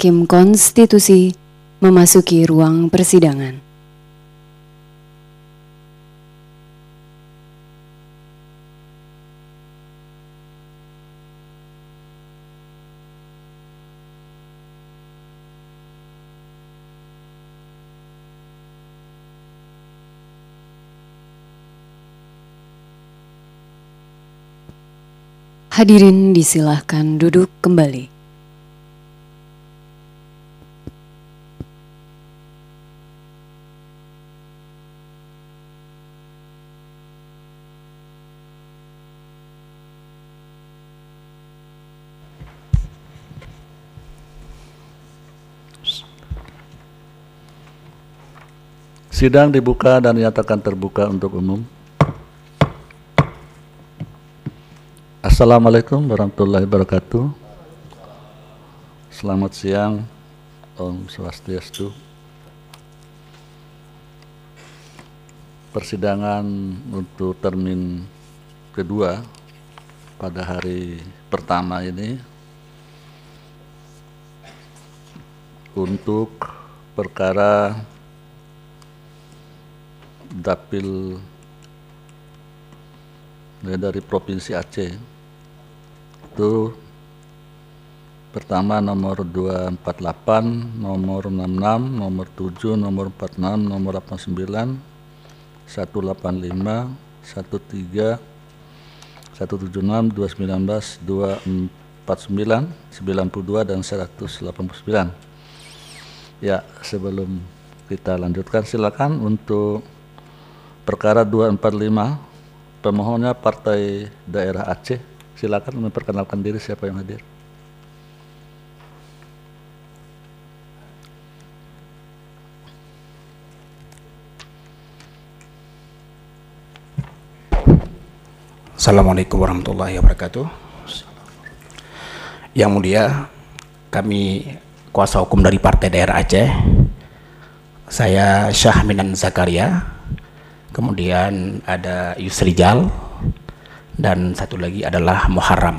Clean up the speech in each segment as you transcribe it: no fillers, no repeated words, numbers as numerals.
Hakim Konstitusi memasuki ruang persidangan. Hadirin disilahkan duduk kembali. Sidang dibuka dan dinyatakan terbuka untuk umum. Assalamualaikum warahmatullahi wabarakatuh. Selamat siang, Om Swastiastu. Persidangan untuk termin kedua pada hari pertama ini untuk perkara Dapil dari Provinsi Aceh. Itu pertama nomor 248, nomor 66, nomor 7, nomor 46, nomor 89, 185, 13, 176, 219, 249, 92, dan 189. Ya, sebelum kita lanjutkan, silakan untuk perkara 245, pemohonnya Partai Daerah Aceh. Silakan memperkenalkan diri, siapa yang hadir. Assalamualaikum warahmatullahi wabarakatuh. Yang mulia, kami kuasa hukum dari Partai Daerah Aceh. Saya Syahminan Zakaria, kemudian ada Yusrijal, dan satu lagi adalah Muharram.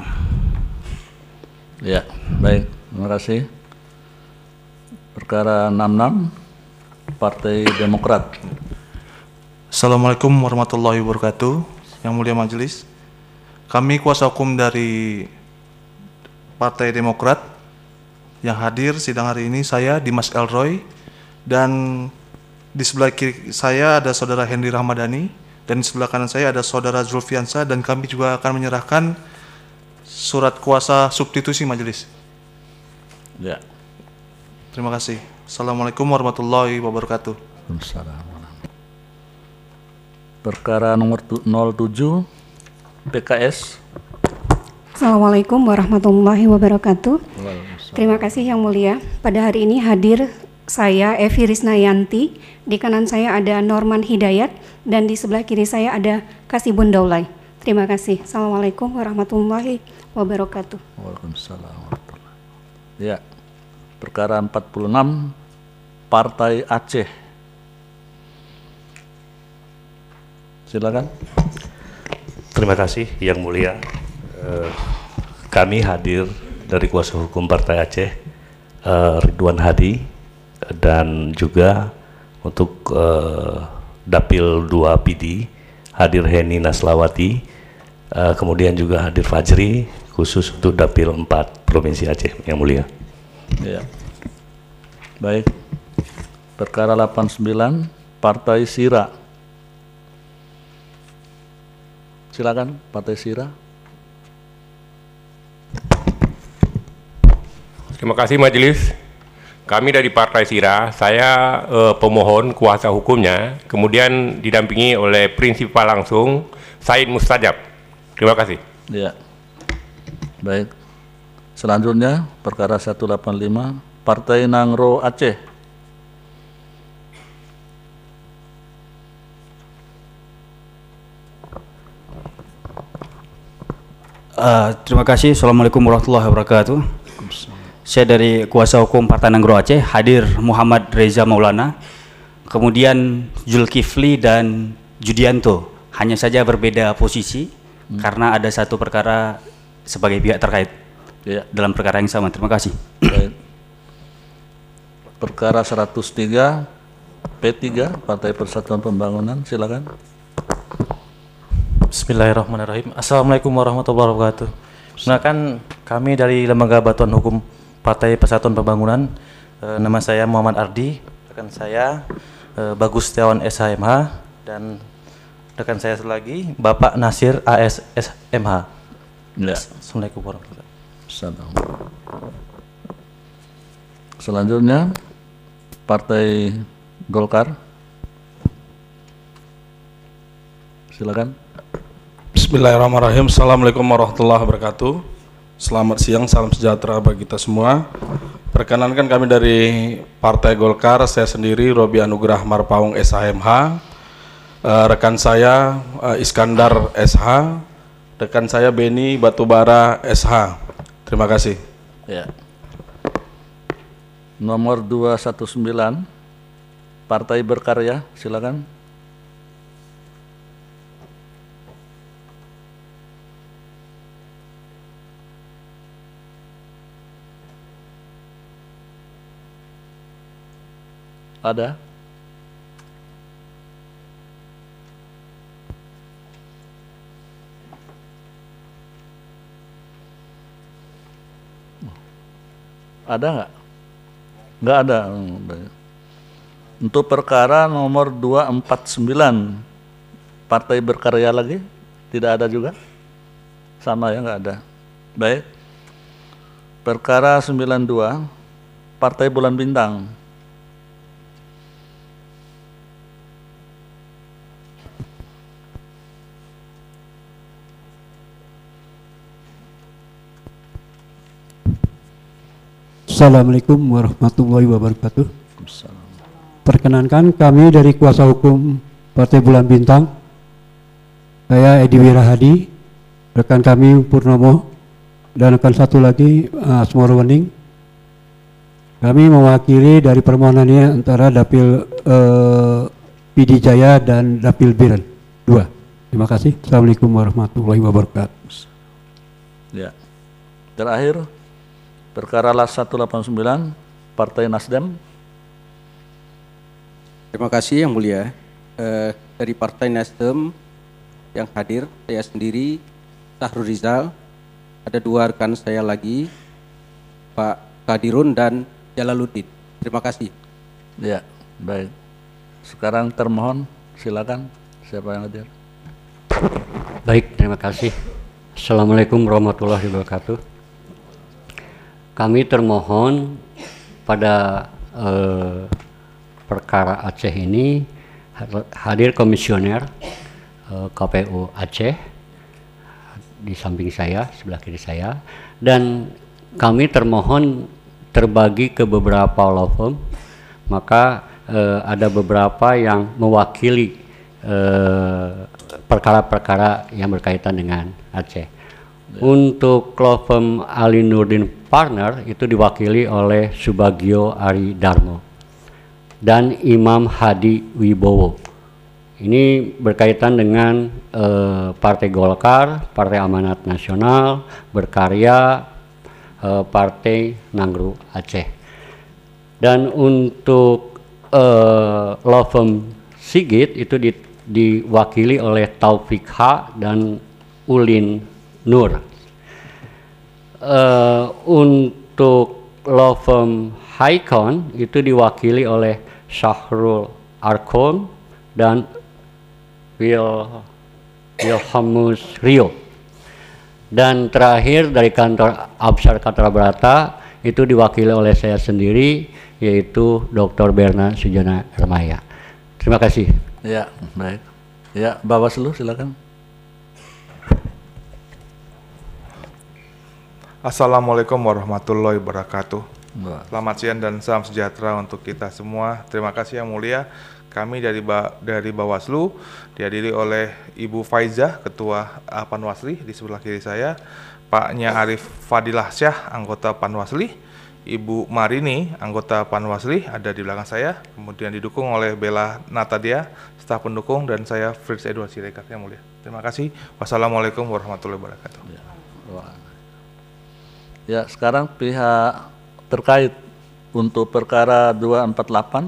Ya, baik, terima kasih. Perkara 66, Partai Demokrat. Assalamualaikum warahmatullahi wabarakatuh. Yang mulia majelis, kami kuasa hukum dari Partai Demokrat. Yang hadir sidang hari ini saya Dimas Elroy, dan di sebelah kiri saya ada saudara Henry Rahmadani, dan di sebelah kanan saya ada saudara Zulfiansa, dan kami juga akan menyerahkan surat kuasa substitusi majelis. Ya. Terima kasih. Assalamualaikum warahmatullahi wabarakatuh. Perkara nomor 07, PKS. Assalamualaikum warahmatullahi wabarakatuh. Terima kasih yang mulia. Pada hari ini hadir saya Evi Risnayanti, di kanan saya ada Norman Hidayat, dan di sebelah kiri saya ada Kasibun Daulay. Terima kasih. Assalamualaikum warahmatullahi wabarakatuh. Waalaikumsalam warahmatullahi wabarakatuh. Ya, perkara 46, Partai Aceh. Silakan. Terima kasih yang mulia. Kami hadir dari kuasa hukum Partai Aceh, Ridwan Hadi, dan juga untuk Dapil 2 PD hadir Heni Naslawati, kemudian juga hadir Fajri khusus untuk Dapil 4 Provinsi Aceh yang mulia. Ya. Baik. Perkara 89, Partai Sira. Silakan Partai Sira. Terima kasih majelis. Kami dari Partai Sira, saya pemohon kuasa hukumnya, kemudian didampingi oleh prinsipal langsung Said Mustajab. Terima kasih. Ya. Baik. Selanjutnya perkara 185, Partai Nangro Aceh. Terima kasih. Assalamualaikum warahmatullahi wabarakatuh. Saya dari kuasa hukum Partai Nangro Aceh, hadir Muhammad Reza Maulana, kemudian Zulkifli dan Judianto. Hanya saja berbeda posisi karena ada satu perkara sebagai pihak terkait dalam perkara yang sama. Terima kasih. Baik. perkara 103 P3 Partai Persatuan Pembangunan, silakan. Bismillahirrahmanirrahim. Assalamualaikum warahmatullahi wabarakatuh. Perkenalkan, kami dari Lembaga Bantuan Hukum Partai Persatuan Pembangunan. Nama saya Muhammad Ardi, rekan saya Bagus Setiawan SHMH, dan rekan saya lagi Bapak Nasir ASSMH. Ya. Assalamualaikum warahmatullahi wabarakatuh. Selanjutnya Partai Golkar, silakan. Bismillahirrahmanirrahim. Assalamualaikum warahmatullahi wabarakatuh. Selamat siang, salam sejahtera bagi kita semua. Perkenankan kami dari Partai Golkar, saya sendiri Robi Anugrah Marpaung SHMH, rekan saya Iskandar SH, rekan saya Beni Batubara SH. Terima kasih. Ya. Nomor 219 Partai Berkarya, silakan. Ada? Ada nggak? Nggak ada. Untuk perkara nomor 249 Partai Berkarya lagi tidak ada juga? Sama ya, nggak ada. Baik. Perkara 92 Partai Bulan Bintang. Assalamualaikum warahmatullahi wabarakatuh. Perkenankan, kami dari kuasa hukum Partai Bulan Bintang, saya Edi Wirahadi, rekan kami Purnomo, dan rekan satu lagi Asmorowening. Kami mewakili dari permohonannya antara Dapil PD Jaya dan Dapil Biren 2. Terima kasih. Assalamualaikum warahmatullahi wabarakatuh. Ya. Terakhir perkara LAS 189 Partai Nasdem. Terima kasih Yang Mulia. Dari Partai Nasdem yang hadir, saya sendiri Sahrul Rizal, ada dua rekan saya lagi, Pak Kadirun dan Jalaluddin. Terima kasih. Ya, baik. Sekarang termohon, silakan. Siapa yang hadir? Baik, terima kasih. Assalamualaikum warahmatullahi wabarakatuh. Kami termohon pada perkara Aceh ini hadir komisioner KPU Aceh di samping saya, sebelah kiri saya, dan kami termohon terbagi ke beberapa law firm, maka ada beberapa yang mewakili perkara-perkara yang berkaitan dengan Aceh. Untuk law firm Ali Nurdin Partner itu diwakili oleh Subagio Ari Darmo dan Imam Hadi Wibowo. Ini berkaitan dengan Partai Golkar, Partai Amanat Nasional, Berkarya, Partai Nanggru Aceh. Dan untuk law firm Sigit itu diwakili oleh Taufik H dan Ulin Nur. Untuk law firm Haikon itu diwakili oleh Syahrul Arkom dan Wilhamus Rio. Dan terakhir dari kantor Absar Katra Brata itu diwakili oleh saya sendiri, yaitu Dr. Berna Sujana Hermaya. Terima kasih. Ya, baik. Ya, Bawaslu silakan. Assalamualaikum warahmatullahi wabarakatuh. Selamat siang dan salam sejahtera untuk kita semua. Terima kasih Yang Mulia. Kami dari Bawaslu dihadiri oleh Ibu Faizah, Ketua Panwasli di sebelah kiri saya, Paknya Arif Fadilah Syah, anggota Panwasli, Ibu Marini, anggota Panwasli ada di belakang saya, kemudian didukung oleh Bella Natadia, staf pendukung, dan saya Fritz Edward Siregar, Yang Mulia. Terima kasih. Wassalamualaikum warahmatullahi wabarakatuh. Ya, sekarang pihak terkait untuk perkara 248.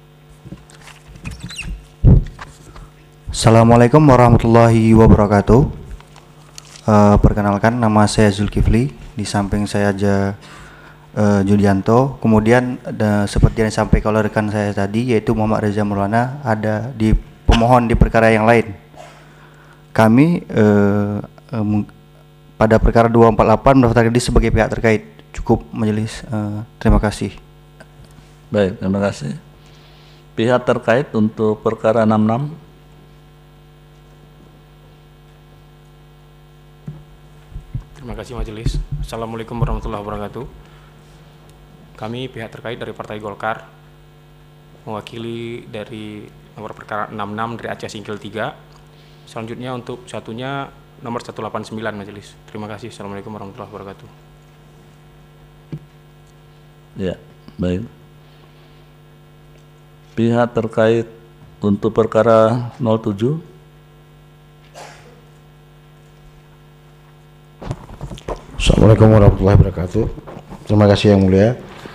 Assalamualaikum warahmatullahi wabarakatuh. Perkenalkan, nama saya Zulkifli. Di samping saya Julianto. Kemudian seperti yang disampaikan oleh rekan saya tadi, yaitu Muhammad Reza Maulana, ada di pemohon di perkara yang lain. Kami pada perkara 248 mendaftarkan diri sebagai pihak terkait. Cukup majelis. Terima kasih. Baik, terima kasih. Pihak terkait untuk perkara 66. Terima kasih majelis. Assalamualaikum warahmatullahi wabarakatuh. Kami pihak terkait dari Partai Golkar mewakili dari nomor perkara 66 dari Aceh Singkil 3. Selanjutnya untuk satunya nomor 189 majelis. Terima kasih. Assalamualaikum warahmatullahi wabarakatuh. Ya, baik. Pihak terkait untuk perkara 07. Assalamualaikum warahmatullahi wabarakatuh. Terima kasih yang mulia.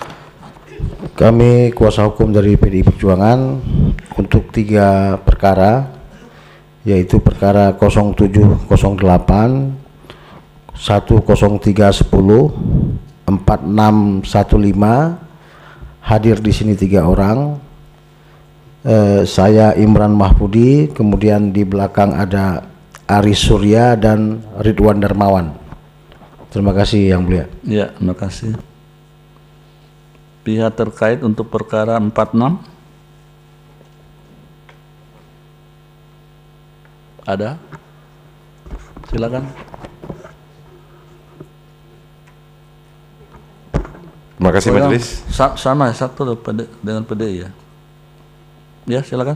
Kami kuasa hukum dari PDI Perjuangan untuk 3 perkara, yaitu perkara 0708, 10310, 4615. Hadir di sini 3 orang. Saya Imran Mahfudi, kemudian di belakang ada Aris Surya dan Ridwan Darmawan. Terima kasih yang mulia. Ya, terima kasih. Pihak terkait untuk perkara 46. Ada? Silakan. Terima kasih majelis. Sama satu dengan PDI ya. Ya, silakan.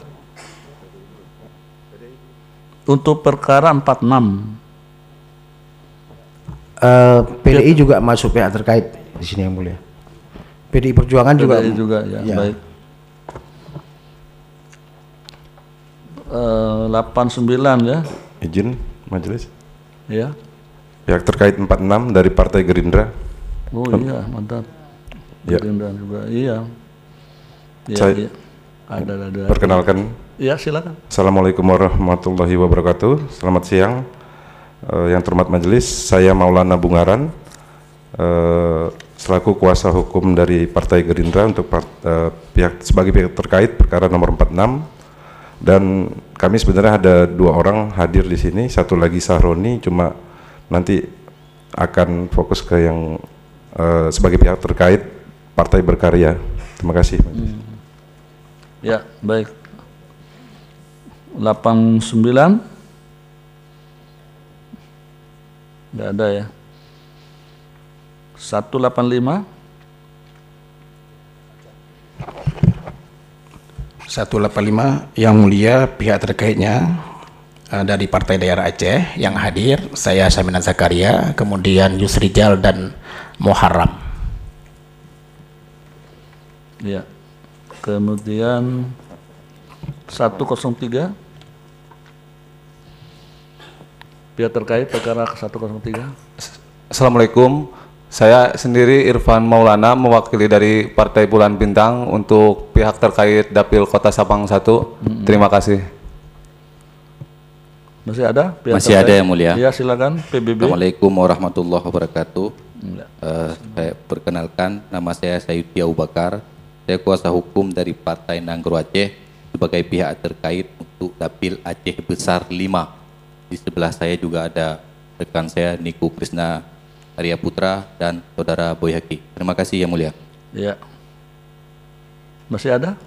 Untuk perkara 46. PDI juga masuk pihak terkait di sini yang mulia. PDI Perjuangan PDI juga ya, ya. Baik. 89 ya. Izin majelis. Ya. Pihak terkait 46 dari Partai Gerindra. Oh iya, mantap. Ya. Gerindra juga. Iya. Ya, Saya iya. Ada. Perkenalkan. Ya, silakan. Assalamualaikum warahmatullahi wabarakatuh. Selamat siang. Yang terhormat majelis, saya Maulana Bungaran, selaku kuasa hukum dari Partai Gerindra untuk sebagai pihak terkait perkara nomor 46. Dan kami sebenarnya ada 2 orang hadir di sini, satu lagi Sahroni, cuma nanti akan fokus ke yang sebagai pihak terkait Partai Berkarya. Terima kasih. Ya, baik. 89. Nggak ada ya. 185. 185 yang mulia, pihak terkaitnya dari Partai Daerah Aceh yang hadir, saya Saminan Zakaria, kemudian Yusrijal dan Muharram. Ya. Kemudian 103. Pihak terkait perkara 103. Assalamualaikum, saya sendiri Irfan Maulana mewakili dari Partai Bulan Bintang untuk pihak terkait Dapil Kota Sabang 1. Terima kasih. Masih ada? Masih terkait? Ada yang mulia. Ya, silakan PBB. Assalamualaikum warahmatullahi wabarakatuh. Saya perkenalkan, nama saya Sayuti Abu Bakar. Saya kuasa hukum dari Partai Nanggro Aceh sebagai pihak terkait untuk Dapil Aceh Besar 5. Di sebelah saya juga ada rekan saya Niku Krisna Arya Putra dan saudara Boyhaki. Terima kasih yang mulia. Ya. Masih ada?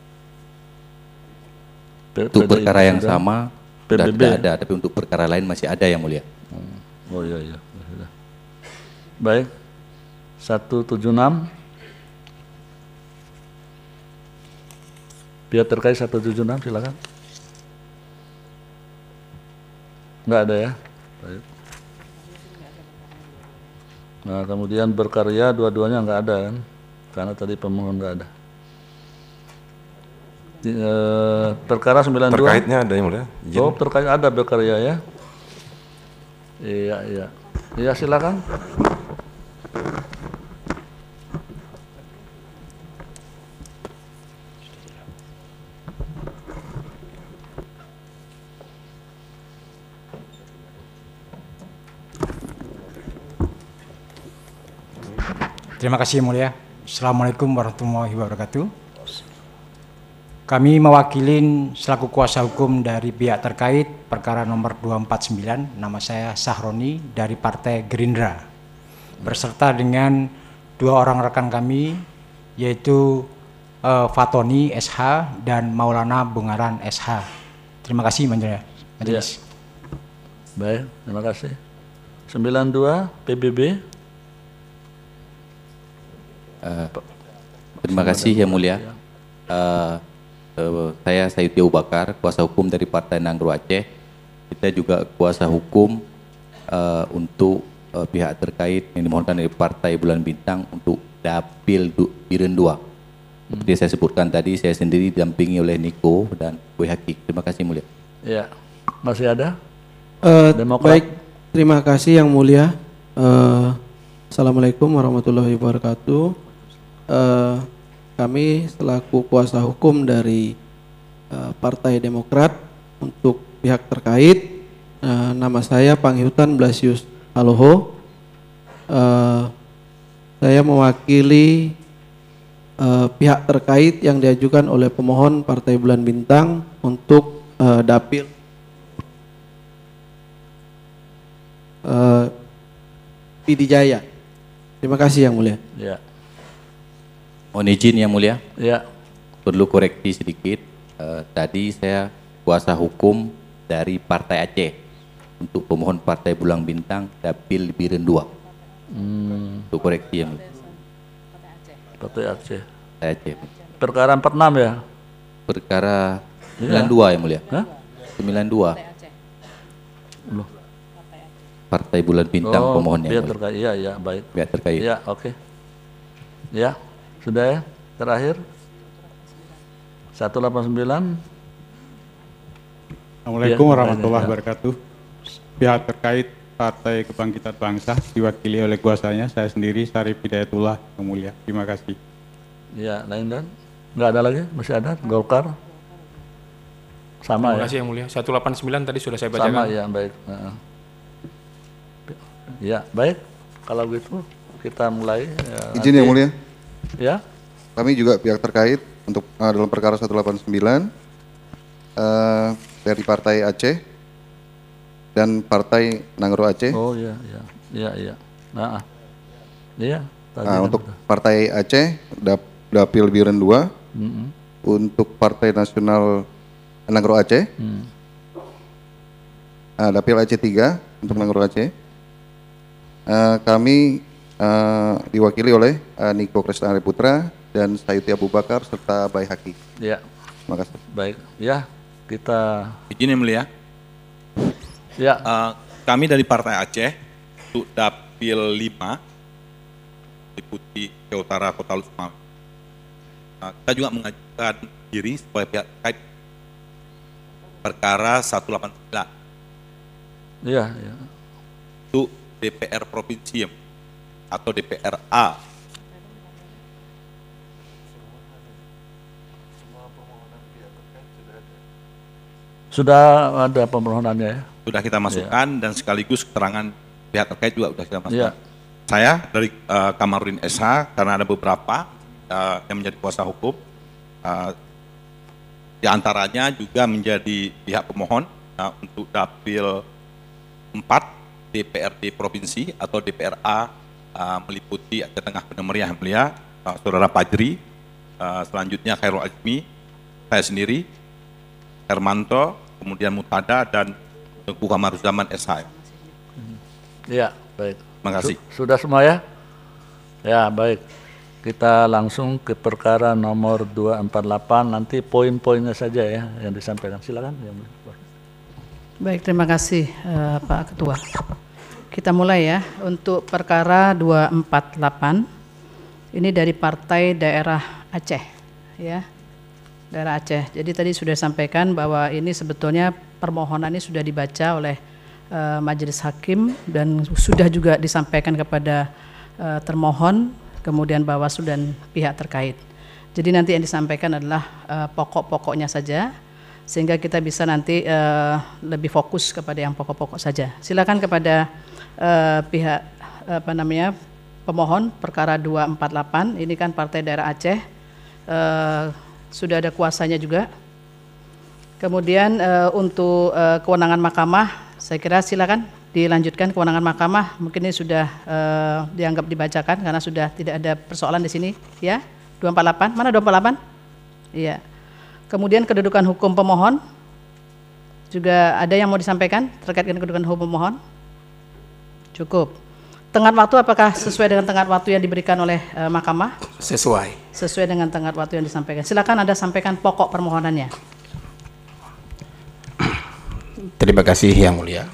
Untuk perkara yang sama sudah PBB. tidak ada, tapi untuk perkara lain masih ada yang mulia. Oh iya iya. Baik. 176. Pihak terkait 176, silakan. Enggak ada ya. Baik. Nah, kemudian berkarya dua-duanya enggak ada kan? Karena tadi pemohon enggak ada. Perkara 92. Terkaitnya ada yang mulia. Izin. Oh, terkait ada berkarya ya. Iya, iya. Iya, silakan. Terima kasih yang mulia. Assalamualaikum warahmatullahi wabarakatuh. Kami mewakili selaku kuasa hukum dari pihak terkait perkara nomor 249, nama saya Sahroni dari Partai Gerindra, berserta dengan dua orang rekan kami, yaitu Fatoni SH dan Maulana Bungaran SH. Terima kasih Majelis. Baik, terima kasih. 92 PBB. Terima kasih yang mulia. Saya Sayuti Abu Bakar, kuasa hukum dari Partai Nanggro Aceh. Kita juga kuasa hukum untuk pihak terkait yang dimohonkan dari Partai Bulan Bintang untuk Dapil Biren 2. Seperti saya sebutkan tadi, saya sendiri didampingi oleh Niko dan Boy Hakik. Terima kasih mulia. Ya, masih ada? Baik, terima kasih yang mulia. Assalamualaikum warahmatullahi wabarakatuh. Kami selaku kuasa hukum dari Partai Demokrat untuk pihak terkait, nama saya Panghutan Blasius Aloho. Saya mewakili pihak terkait yang diajukan oleh pemohon Partai Bulan Bintang untuk dapil Pidijaya. Terima kasih yang mulia. Ya. Mohon izin yang mulia. Ya. Perlu koreksi sedikit. Tadi saya kuasa hukum dari Partai Aceh untuk pemohon Partai Bulan Bintang Dapil Biren 2. Untuk koreksi yang mulia. Partai Aceh. Aceh. Perkara 46 ya? Perkara 92 yang mulia. Hah? 92. Belum. Partai Bulan Bintang pemohonnya. Pihak terkait. Iya, ya, baik. Pihak terkait. Ya, oke. Ya, sudah ya. Terakhir. 189. Assalamualaikum warahmatullahi wabarakatuh. Pihak terkait Partai Kebangkitan Bangsa diwakili oleh kuasanya saya sendiri Syarif Hidayatullah yang mulia. Terima kasih. Ya, lain dan nggak ada lagi? Masih ada? Golkar? Sama Terima ya? kasih yang mulia. 189 tadi sudah saya bacakan. Sama ya, baik. Ya, baik. Kalau gitu kita mulai. Ya, izin yang mulia. Ya. Kami juga pihak terkait untuk dalam perkara 189 dari Partai Aceh dan Partai Nanggro Aceh. Oh iya, iya, iya, iya. Nah, iya. Untuk Partai Aceh Dapil Biren 2, untuk Partai Nasional Nanggro Aceh, Dapil Aceh 3 untuk Nanggro Aceh. Kami diwakili oleh Niko Kresnari Putra dan Sayuti Abu Bakar serta Bay Haki. Ya. Terima kasih. Baik. Ya, kita izin yang mulia. Ya. Kami dari Partai Aceh untuk Dapil 5 Deputi ke Utara Kota Lusma. Kita juga mengajukan diri sebagai pihak terkait perkara 189. Iya, iya. Untuk DPR Provinsi atau DPRA. Sudah ada permohonannya ya? Sudah kita masukkan dan sekaligus keterangan pihak terkait juga sudah kita masukkan. Ya. Saya dari Kamarudin SH karena ada beberapa yang menjadi kuasa hukum, di antaranya juga menjadi pihak pemohon untuk Dapil 4 DPRD Provinsi atau DPRA meliputi Aceh Tengah Bener Meriah yang mulia, Saudara Pajri, selanjutnya Khairul Azmi, saya sendiri, Hermanto, kemudian Mutada dan Tengku Kamaruzzaman SH. Ya, baik. Terima kasih. Sudah semua ya? Ya, baik. Kita langsung ke perkara nomor 248, nanti poin-poinnya saja ya yang disampaikan. Silakan. Baik, terima kasih Pak Ketua. Kita mulai ya, untuk perkara 248, ini dari Partai Daerah Aceh, ya, Daerah Aceh. Jadi tadi sudah disampaikan bahwa ini sebetulnya permohonan ini sudah dibaca oleh Majelis Hakim dan sudah juga disampaikan kepada termohon, kemudian Bawaslu dan pihak terkait. Jadi nanti yang disampaikan adalah pokok-pokoknya saja, sehingga kita bisa nanti lebih fokus kepada yang pokok-pokok saja. Silakan kepada pihak pemohon perkara 248. Ini kan Partai Daerah Aceh, sudah ada kuasanya juga. Kemudian untuk kewenangan mahkamah, saya kira silakan dilanjutkan kewenangan mahkamah. Mungkin ini sudah dianggap dibacakan karena sudah tidak ada persoalan di sini, ya. 248, mana 248? Iya. Kemudian kedudukan hukum pemohon, juga ada yang mau disampaikan terkait dengan kedudukan hukum pemohon? Cukup. Tenggat waktu apakah sesuai dengan tenggat waktu yang diberikan oleh mahkamah? Sesuai. Sesuai dengan tenggat waktu yang disampaikan. Silakan Anda sampaikan pokok permohonannya. Terima kasih Yang Mulia.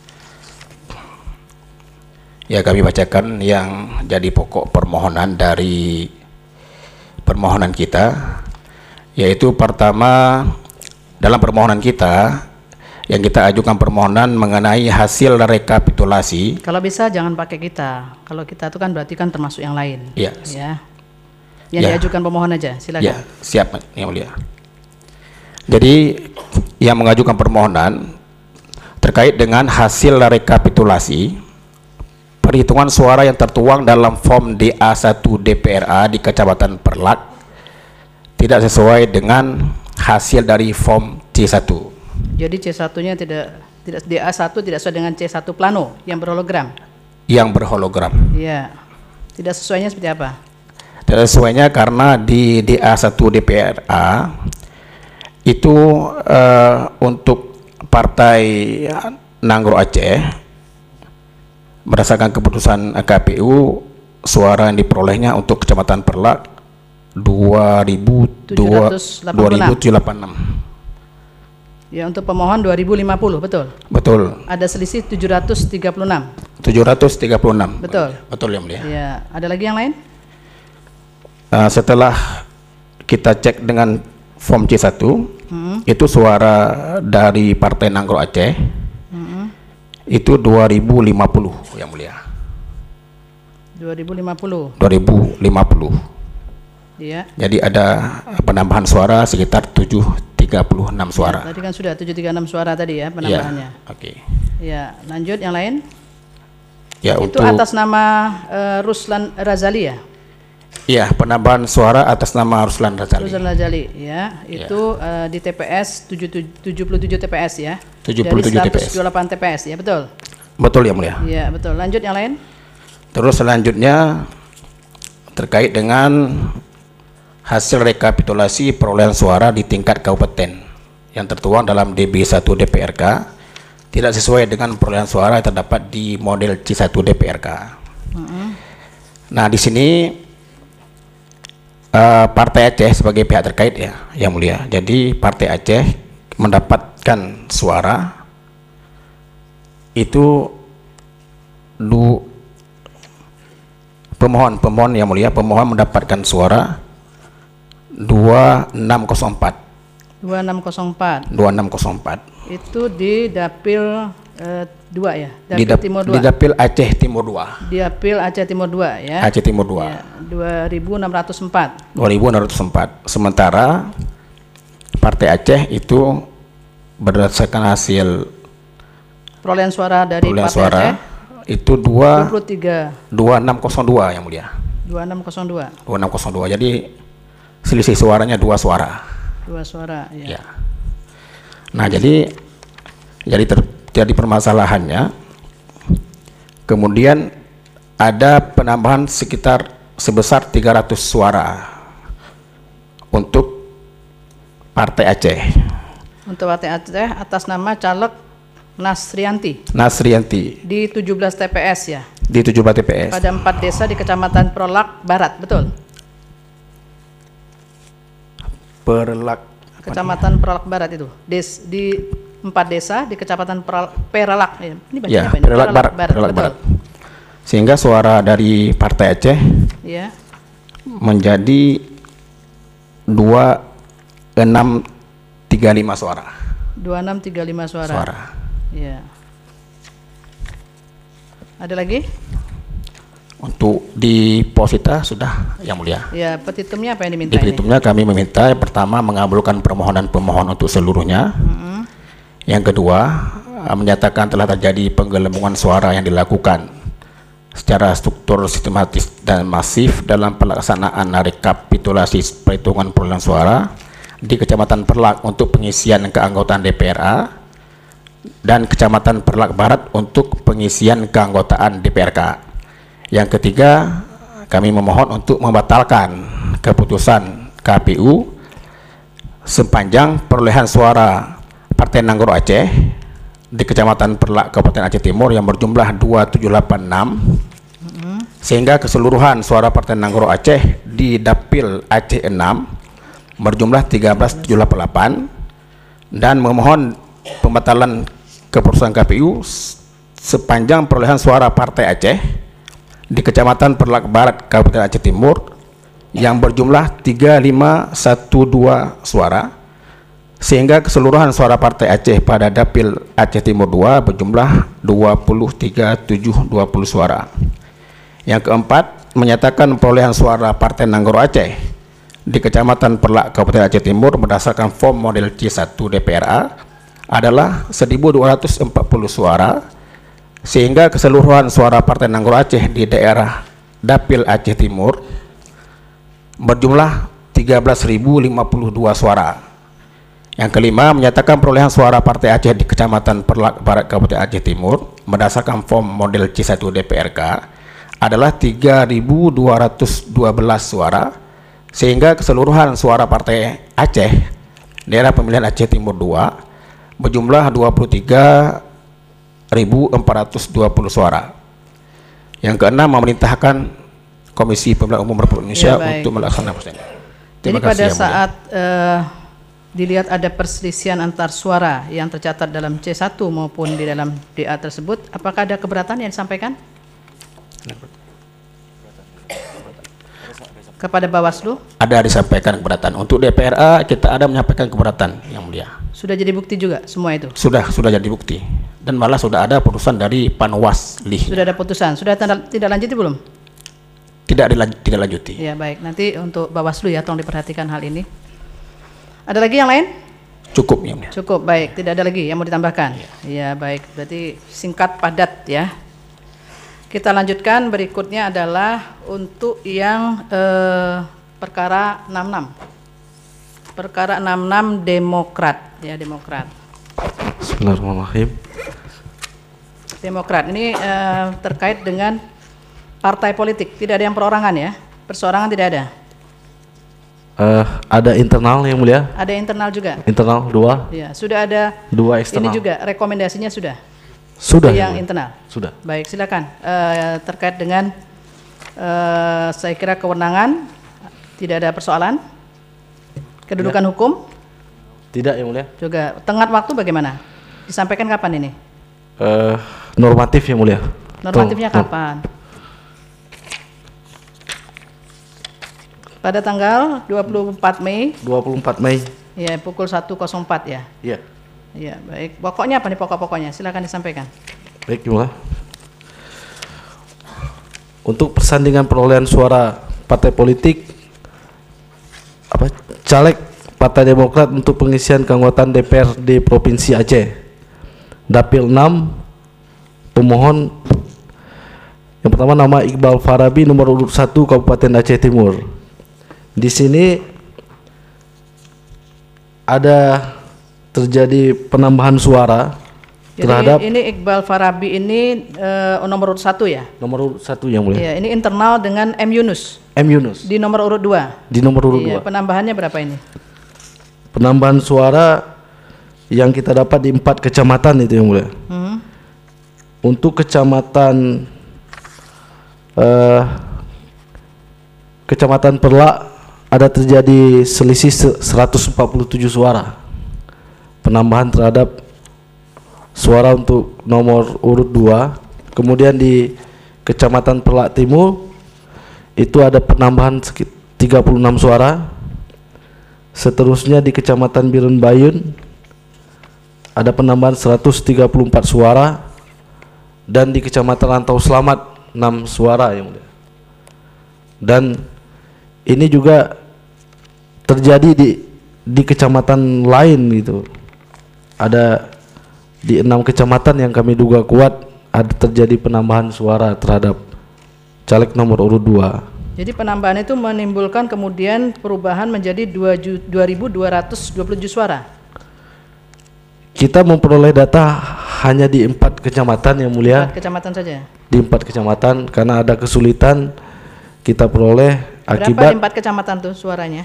Ya, kami bacakan yang jadi pokok permohonan dari permohonan kita, yaitu pertama, dalam permohonan kita yang kita ajukan permohonan mengenai hasil rekapitulasi. Kalau bisa jangan pakai kita. Kalau kita itu kan berarti kan termasuk yang lain. Iya. Ya. Yang diajukan pemohon aja, silakan. Ya, siap Yang Mulia. Jadi yang mengajukan permohonan terkait dengan hasil rekapitulasi perhitungan suara yang tertuang dalam form DA1 DPRA di Kecamatan Perlak tidak sesuai dengan hasil dari form C1. Jadi C1-nya tidak DA1 tidak sesuai dengan C1 plano yang berhologram. Yang berhologram. Iya. Tidak sesuainya seperti apa? Tidak sesuainya karena di DA1 DPRA itu untuk Partai Nanggro Aceh berdasarkan keputusan KPU suara yang diperolehnya untuk Kecamatan Perlak 2786. Ya, untuk pemohon 2050, betul? Betul. Ada selisih 736. 736. Betul. Betul Yang Mulia. Ya, ada lagi yang lain? Setelah kita cek dengan form C1, itu suara dari Partai Nanggro Aceh itu 2050 Yang Mulia. 2050. 2050. Iya. Jadi ada penambahan suara sekitar 736 suara. Ya, tadi kan sudah 736 suara tadi ya penambahannya. Ya, oke. Ya, lanjut yang lain. Ya, itu untuk atas nama Ruslan Razali ya? Iya, penambahan suara atas nama Ruslan Razali. Ruslan Razali, ya. Itu di TPS 77 TPS ya. 77 dari TPS. 128 TPS ya, betul? Betul Yang Mulia. Iya, betul. Lanjut yang lain. Terus selanjutnya terkait dengan hasil rekapitulasi perolehan suara di tingkat kabupaten yang tertuang dalam DB1 DPRK tidak sesuai dengan perolehan suara yang terdapat di model C1 DPRK. Nah, di sini Partai Aceh sebagai pihak terkait ya, Yang Mulia. Jadi Partai Aceh mendapatkan suara itu pemohon Yang Mulia, pemohon mendapatkan suara 2604. 2604. 2604. Itu di Dapil 2 ya. Di Dapil Aceh Timur 2. Di Dapil Aceh Timur 2 ya. Aceh Timur 2. Ya, 2604. 2604. Sementara Partai Aceh itu berdasarkan hasil perolehan suara dari Partai Aceh itu 2602 Yang Mulia. 2602. 2602. Jadi selisih suaranya 2 suara. 2 suara ya. Ya. Nah, jadi terjadi permasalahannya. Kemudian ada penambahan sekitar sebesar 300 suara untuk Partai Aceh. Untuk Partai Aceh atas nama caleg Nasrianti. Di 17 TPS ya. Di 17 TPS. Pada 4 desa di Kecamatan Perlak Barat, betul? Kecamatan Perlak Barat itu. Di 4 desa di Kecamatan Perlak. Ini bacanya apa ini? Perlak Barat. Sehingga suara dari Partai Aceh menjadi 2635 suara. 2635 suara. Ya. Ada lagi? Untuk di Posita sudah Yang Mulia. Ya, petitumnya apa yang diminta? Di petitumnya kami meminta yang pertama mengabulkan permohonan pemohon untuk seluruhnya. Yang kedua menyatakan telah terjadi penggelembungan suara yang dilakukan secara struktur sistematis dan masif dalam pelaksanaan rekapitulasi perhitungan perolehan suara di Kecamatan Perlak untuk pengisian keanggotaan DPRA dan Kecamatan Perlak Barat untuk pengisian keanggotaan DPRK. Yang ketiga, kami memohon untuk membatalkan keputusan KPU sepanjang perolehan suara Partai Nanggoro Aceh di Kecamatan Perlak Kabupaten Aceh Timur yang berjumlah 2786 sehingga keseluruhan suara Partai Nanggoro Aceh di Dapil Aceh 6 berjumlah 1378 dan memohon pembatalan keputusan KPU sepanjang perolehan suara Partai Aceh di Kecamatan Perlak Barat Kabupaten Aceh Timur yang berjumlah 3512 suara sehingga keseluruhan suara Partai Aceh pada Dapil Aceh Timur 2 berjumlah 23.720 suara. Yang keempat, menyatakan perolehan suara Partai Nanggoro Aceh di Kecamatan Perlak Kabupaten Aceh Timur berdasarkan form model C1 DPRA adalah 1.240 suara sehingga keseluruhan suara Partai Nanggoro Aceh di daerah Dapil Aceh Timur berjumlah 13.052 suara. Yang kelima, menyatakan perolehan suara Partai Aceh di Kecamatan Perlak Barat Kabupaten Aceh Timur berdasarkan form model C1 DPRK adalah 3.212 suara sehingga keseluruhan suara Partai Aceh daerah pemilihan Aceh Timur 2 berjumlah 23.420 suara. Yang keenam, memerintahkan Komisi Pemilihan Umum Republik Indonesia untuk melaksanakan perselisihan. Jadi pada saat dilihat ada perselisihan antar suara yang tercatat dalam C1 maupun di dalam DA tersebut, apakah ada keberatan yang disampaikan kepada Bawaslu? Ada disampaikan keberatan. Untuk DPRA kita ada menyampaikan keberatan, Yang Mulia. Sudah jadi bukti juga semua itu? Sudah jadi bukti. Dan malah sudah ada putusan dari Panwasli. Sudah ada putusan. Sudah tidak lanjuti belum? Tidak lanjuti. Ya baik, nanti untuk Bawaslu ya tolong diperhatikan hal ini. Ada lagi yang lain? Cukup ya. Cukup, baik. Tidak ada lagi yang mau ditambahkan? Ya baik, berarti singkat padat ya. Kita lanjutkan, berikutnya adalah untuk yang perkara 66. Perkara 66 Demokrat ya, Demokrat. Bismillahirrahmanirrahim. Demokrat ini terkait dengan partai politik, tidak ada yang perorangan ya. Perseorangan tidak ada. Ada internal Yang Mulia. Ada internal juga. Internal 2. Ya, sudah ada 2 eksternal. Ini juga rekomendasinya sudah. Sudah. Yang internal. Sudah. Baik, silakan. Terkait dengan saya kira kewenangan tidak ada persoalan. Kedudukan hukum? Tidak Yang Mulia. Juga tenggat waktu bagaimana? Disampaikan kapan ini? Normatif Yang Mulia. Normatifnya kapan? Pada tanggal 24 Mei. 24 Mei. Ya, pukul 1.04 ya. Iya. Iya, baik. Pokoknya apa nih pokok-pokoknya? Silakan disampaikan. Baik, Jumlah. Untuk persandingan perolehan suara partai politik caleg Partai Demokrat untuk pengisian keanggotaan DPRD Provinsi Aceh. Dapil 6 pemohon yang pertama nama Iqbal Farabi nomor urut 1 Kabupaten Aceh Timur. Di sini ada terjadi penambahan suara. Jadi terhadap ini Iqbal Farabi ini nomor urut 1 ya? Nomor urut 1 Yang Mulia. Iya, ini internal dengan M Yunus. M Yunus. Di nomor urut 2. Di nomor urut 2. Penambahannya berapa ini? Penambahan suara yang kita dapat di 4 kecamatan itu Yang Mulia. Untuk kecamatan Kecamatan Perlak ada terjadi selisih 147 suara. Penambahan terhadap suara untuk nomor urut 2. Kemudian di Kecamatan Perlak Timur itu ada penambahan 36 suara. Seterusnya di Kecamatan Birun Bayun ada penambahan 134 suara, dan di Kecamatan Rantau Selamat 6 suara Yang Mulia. Dan ini juga terjadi di kecamatan lain gitu. Ada di 6 kecamatan yang kami duga kuat ada terjadi penambahan suara terhadap caleg nomor urut 2. Jadi penambahan itu menimbulkan kemudian perubahan menjadi 2.227 suara. Kita memperoleh data hanya di 4 kecamatan yang mulia. 4 kecamatan saja. Di 4 kecamatan karena ada kesulitan kita peroleh Berapa di 4 kecamatan tuh suaranya?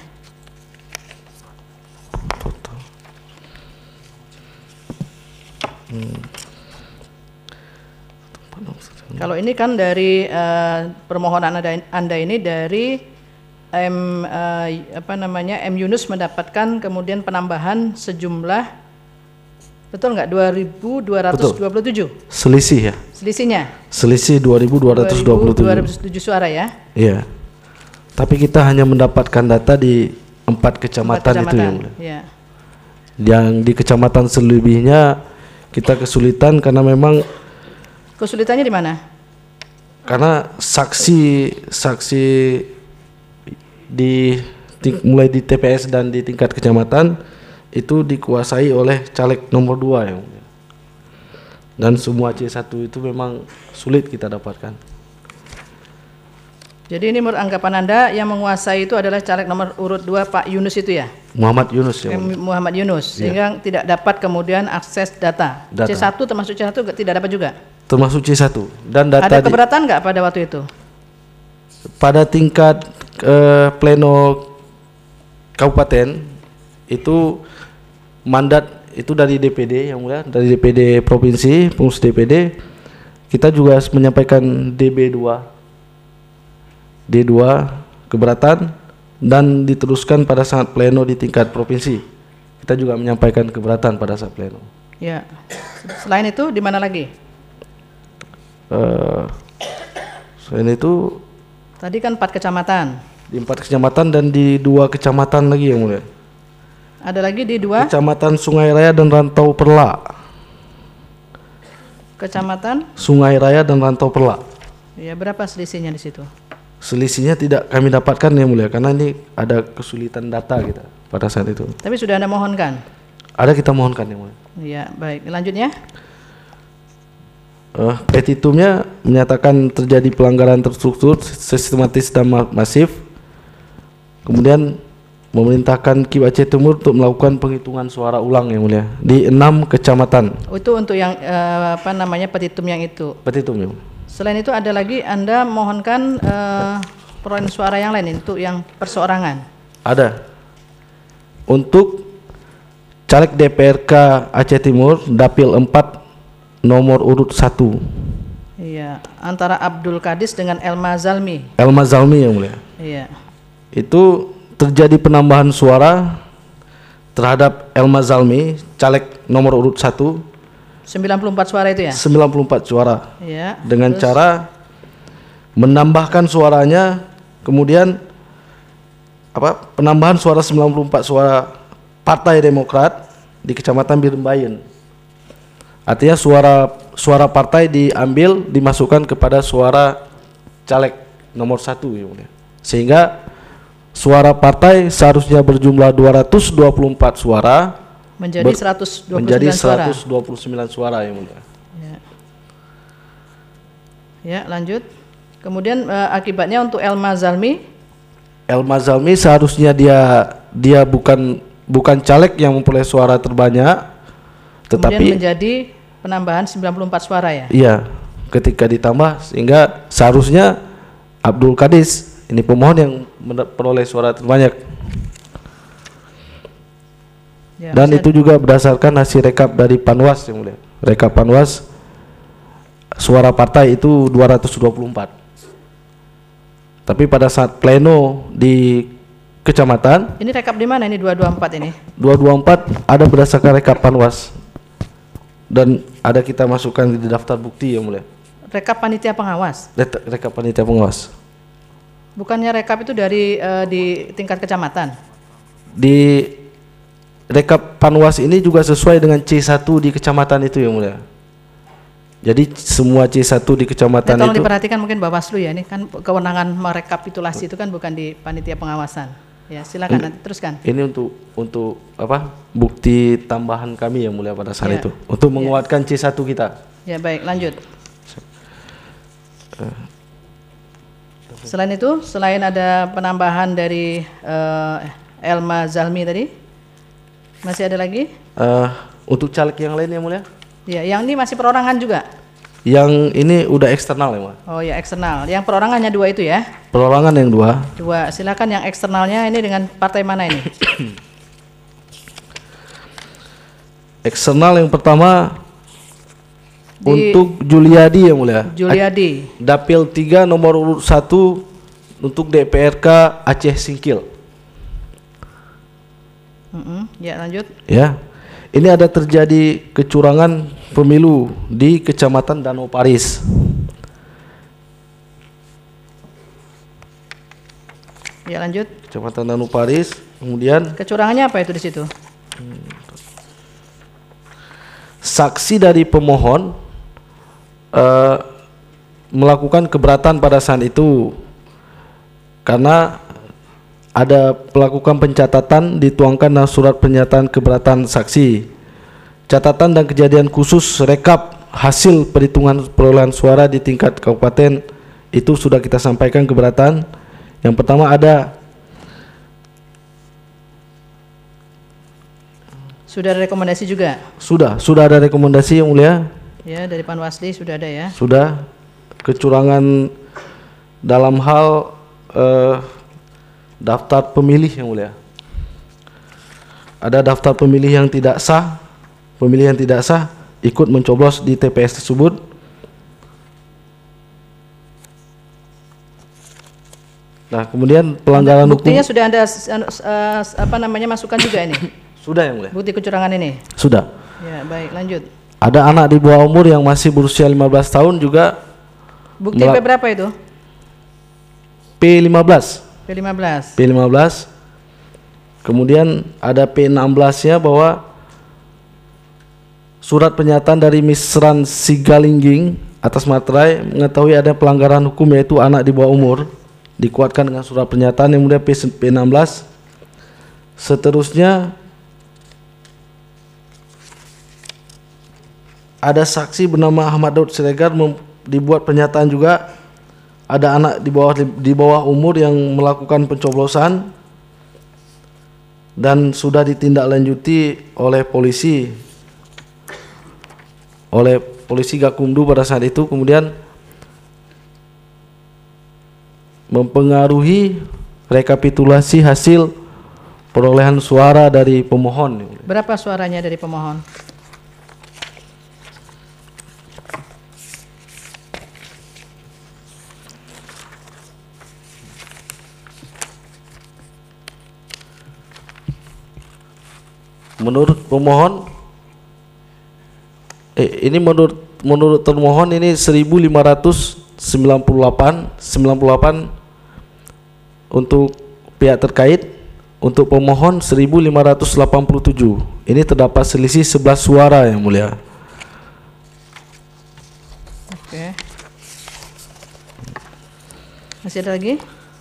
Kalau ini kan dari permohonan Anda ini dari M Yunus mendapatkan kemudian penambahan sejumlah, betul nggak, 2.227? Selisih ya? Selisihnya? Selisih 2.227 suara ya? Iya. Tapi kita hanya mendapatkan data di 4 kecamatan itu yang mulia. Ya. Yang di kecamatan selebihnya kita kesulitan karena memang kesulitannya di mana? Karena saksi mulai di TPS dan di tingkat kecamatan itu dikuasai oleh caleg nomor 2 yang mulia. Dan semua C1 itu memang sulit kita dapatkan. Jadi ini menurut anggapan Anda yang menguasai itu adalah caleg nomor urut 2 Pak Yunus itu ya? Muhammad Yunus ya. Muhammad Yunus, sehingga tidak dapat kemudian akses data. C1 termasuk C1 tidak dapat juga? Termasuk C1. Dan data ada keberatan nggak pada waktu itu? Pada tingkat pleno kabupaten itu mandat itu dari DPD yang mulia, dari DPD provinsi, pengurus DPD, kita juga menyampaikan D2 keberatan dan diteruskan pada saat pleno di tingkat provinsi. Kita juga menyampaikan keberatan pada saat pleno. Ya. Selain itu di mana lagi? Selain itu tadi kan 4 kecamatan. Di 4 kecamatan dan di 2 kecamatan lagi yang mulia. Ada lagi di 2 Kecamatan Sungai Raya dan Rantau Perla. Kecamatan Sungai Raya dan Rantau Perla. Ya, berapa selisihnya di situ? Selisihnya tidak kami dapatkan yang mulia karena ini ada kesulitan data kita pada saat itu. Tapi sudah Anda mohonkan? Ada, kita mohonkan yang mulia. Ya, baik. Lanjutnya? Petitumnya menyatakan terjadi pelanggaran terstruktur, sistematis dan masif. Kemudian memerintahkan KIP Aceh Timur untuk melakukan penghitungan suara ulang yang mulia di 6 kecamatan. Itu untuk yang petitum yang itu. Petitum ya. Selain itu ada lagi Anda mohonkan perolehan suara yang lain untuk yang perseorangan. Ada. Untuk caleg DPRK Aceh Timur Dapil 4 nomor urut 1. Iya, antara Abdul Kadis dengan Elma Zalmi. Elma Zalmi yang mulia. Iya. Itu terjadi penambahan suara terhadap Elma Zalmi, caleg nomor urut 1. 94 suara itu ya? 94 suara. Ya. Dengan cara menambahkan suaranya, kemudian penambahan suara 94 suara Partai Demokrat di Kecamatan Birembayan. Artinya suara partai diambil dimasukkan kepada suara caleg nomor 1 ya mulia. Sehingga suara partai seharusnya berjumlah 224 suara menjadi 129 suara yang mulia. Ya, lanjut. Kemudian akibatnya untuk Elma Zalmi seharusnya dia bukan caleg yang memperoleh suara terbanyak, tetapi kemudian menjadi penambahan 94 suara ya. Iya, ketika ditambah sehingga seharusnya Abdul Kadis ini pemohon yang memperoleh suara terbanyak. Ya, dan itu juga berdasarkan hasil rekap dari Panwas yang mulia. Rekap Panwas suara partai itu 224. Tapi pada saat pleno di kecamatan, ini rekap di mana ini 224 ini? 224 ada berdasarkan rekap Panwas. Dan ada kita masukkan di daftar bukti yang mulia. Rekap panitia pengawas. Rekap panitia pengawas. Bukannya rekap itu dari di tingkat kecamatan? Di rekap Panwas ini juga sesuai dengan C1 di kecamatan itu yang mulia. Jadi semua C1 di kecamatan tolong itu. Diperhatikan mungkin Bawaslu ya, ini kan kewenangan merekapitulasi itu kan bukan di panitia pengawasan. Ya, silakan nanti teruskan. Ini untuk apa? Bukti tambahan kami yang mulia pada saat itu untuk menguatkan C1 kita. Ya, baik, lanjut. Selain itu, selain ada penambahan dari Elma Zalmi tadi, masih ada lagi? Untuk caleg yang lain yang mulia? Ya, yang ini masih perorangan juga? Yang ini udah eksternal ya, Mulia. Oh ya, eksternal. Yang perorangannya 2 itu ya? Perorangan yang 2. 2. Silakan yang eksternalnya ini dengan partai mana ini? Eksternal yang pertama untuk Juliadi yang mulia. Juliadi. Dapil 3 nomor urut 1 untuk DPRK Aceh Singkil. Ya, lanjut. Ya. Ini ada terjadi kecurangan pemilu di Kecamatan Danau Paris. Ya, lanjut. Kecamatan Danau Paris. Kemudian kecurangannya apa itu di situ? Saksi dari pemohon melakukan keberatan pada saat itu karena ada melakukan pencatatan dituangkan dalam surat pernyataan keberatan saksi. Catatan dan kejadian khusus rekap hasil perhitungan perolehan suara di tingkat kabupaten itu sudah kita sampaikan keberatan. Yang pertama ada sudah ada rekomendasi juga? Sudah ada rekomendasi yang mulia. Ya, dari Panwasli sudah ada ya. Sudah. Kecurangan dalam hal daftar pemilih yang mulia. Ada daftar pemilih yang tidak sah, pemilih yang tidak sah ikut mencoblos di TPS tersebut. Nah, kemudian pelanggaran buktinya hukum. sudah ada apa namanya masukan juga ini? Sudah yang mulia. Bukti kecurangan ini? Sudah. Ya, baik, lanjut. Ada anak di bawah umur yang masih berusia 15 tahun juga. Bukti P berapa itu? P15. P15. Kemudian ada P16-nya bahwa surat pernyataan dari Misran Sigalingging atas materai mengetahui ada pelanggaran hukum yaitu anak di bawah umur, dikuatkan dengan surat pernyataan yang mulia P16. Seterusnya ada saksi bernama Ahmad Daud Siregar dibuat pernyataan juga. Ada anak di bawah umur yang melakukan pencoblosan dan sudah ditindaklanjuti oleh polisi Gakumdu pada saat itu, kemudian mempengaruhi rekapitulasi hasil perolehan suara dari pemohon. Berapa suaranya dari pemohon? Menurut pemohon ini menurut termohon ini 1598 untuk pihak terkait, untuk pemohon 1587. Ini terdapat selisih 11 suara yang mulia. Oke. Masih ada lagi?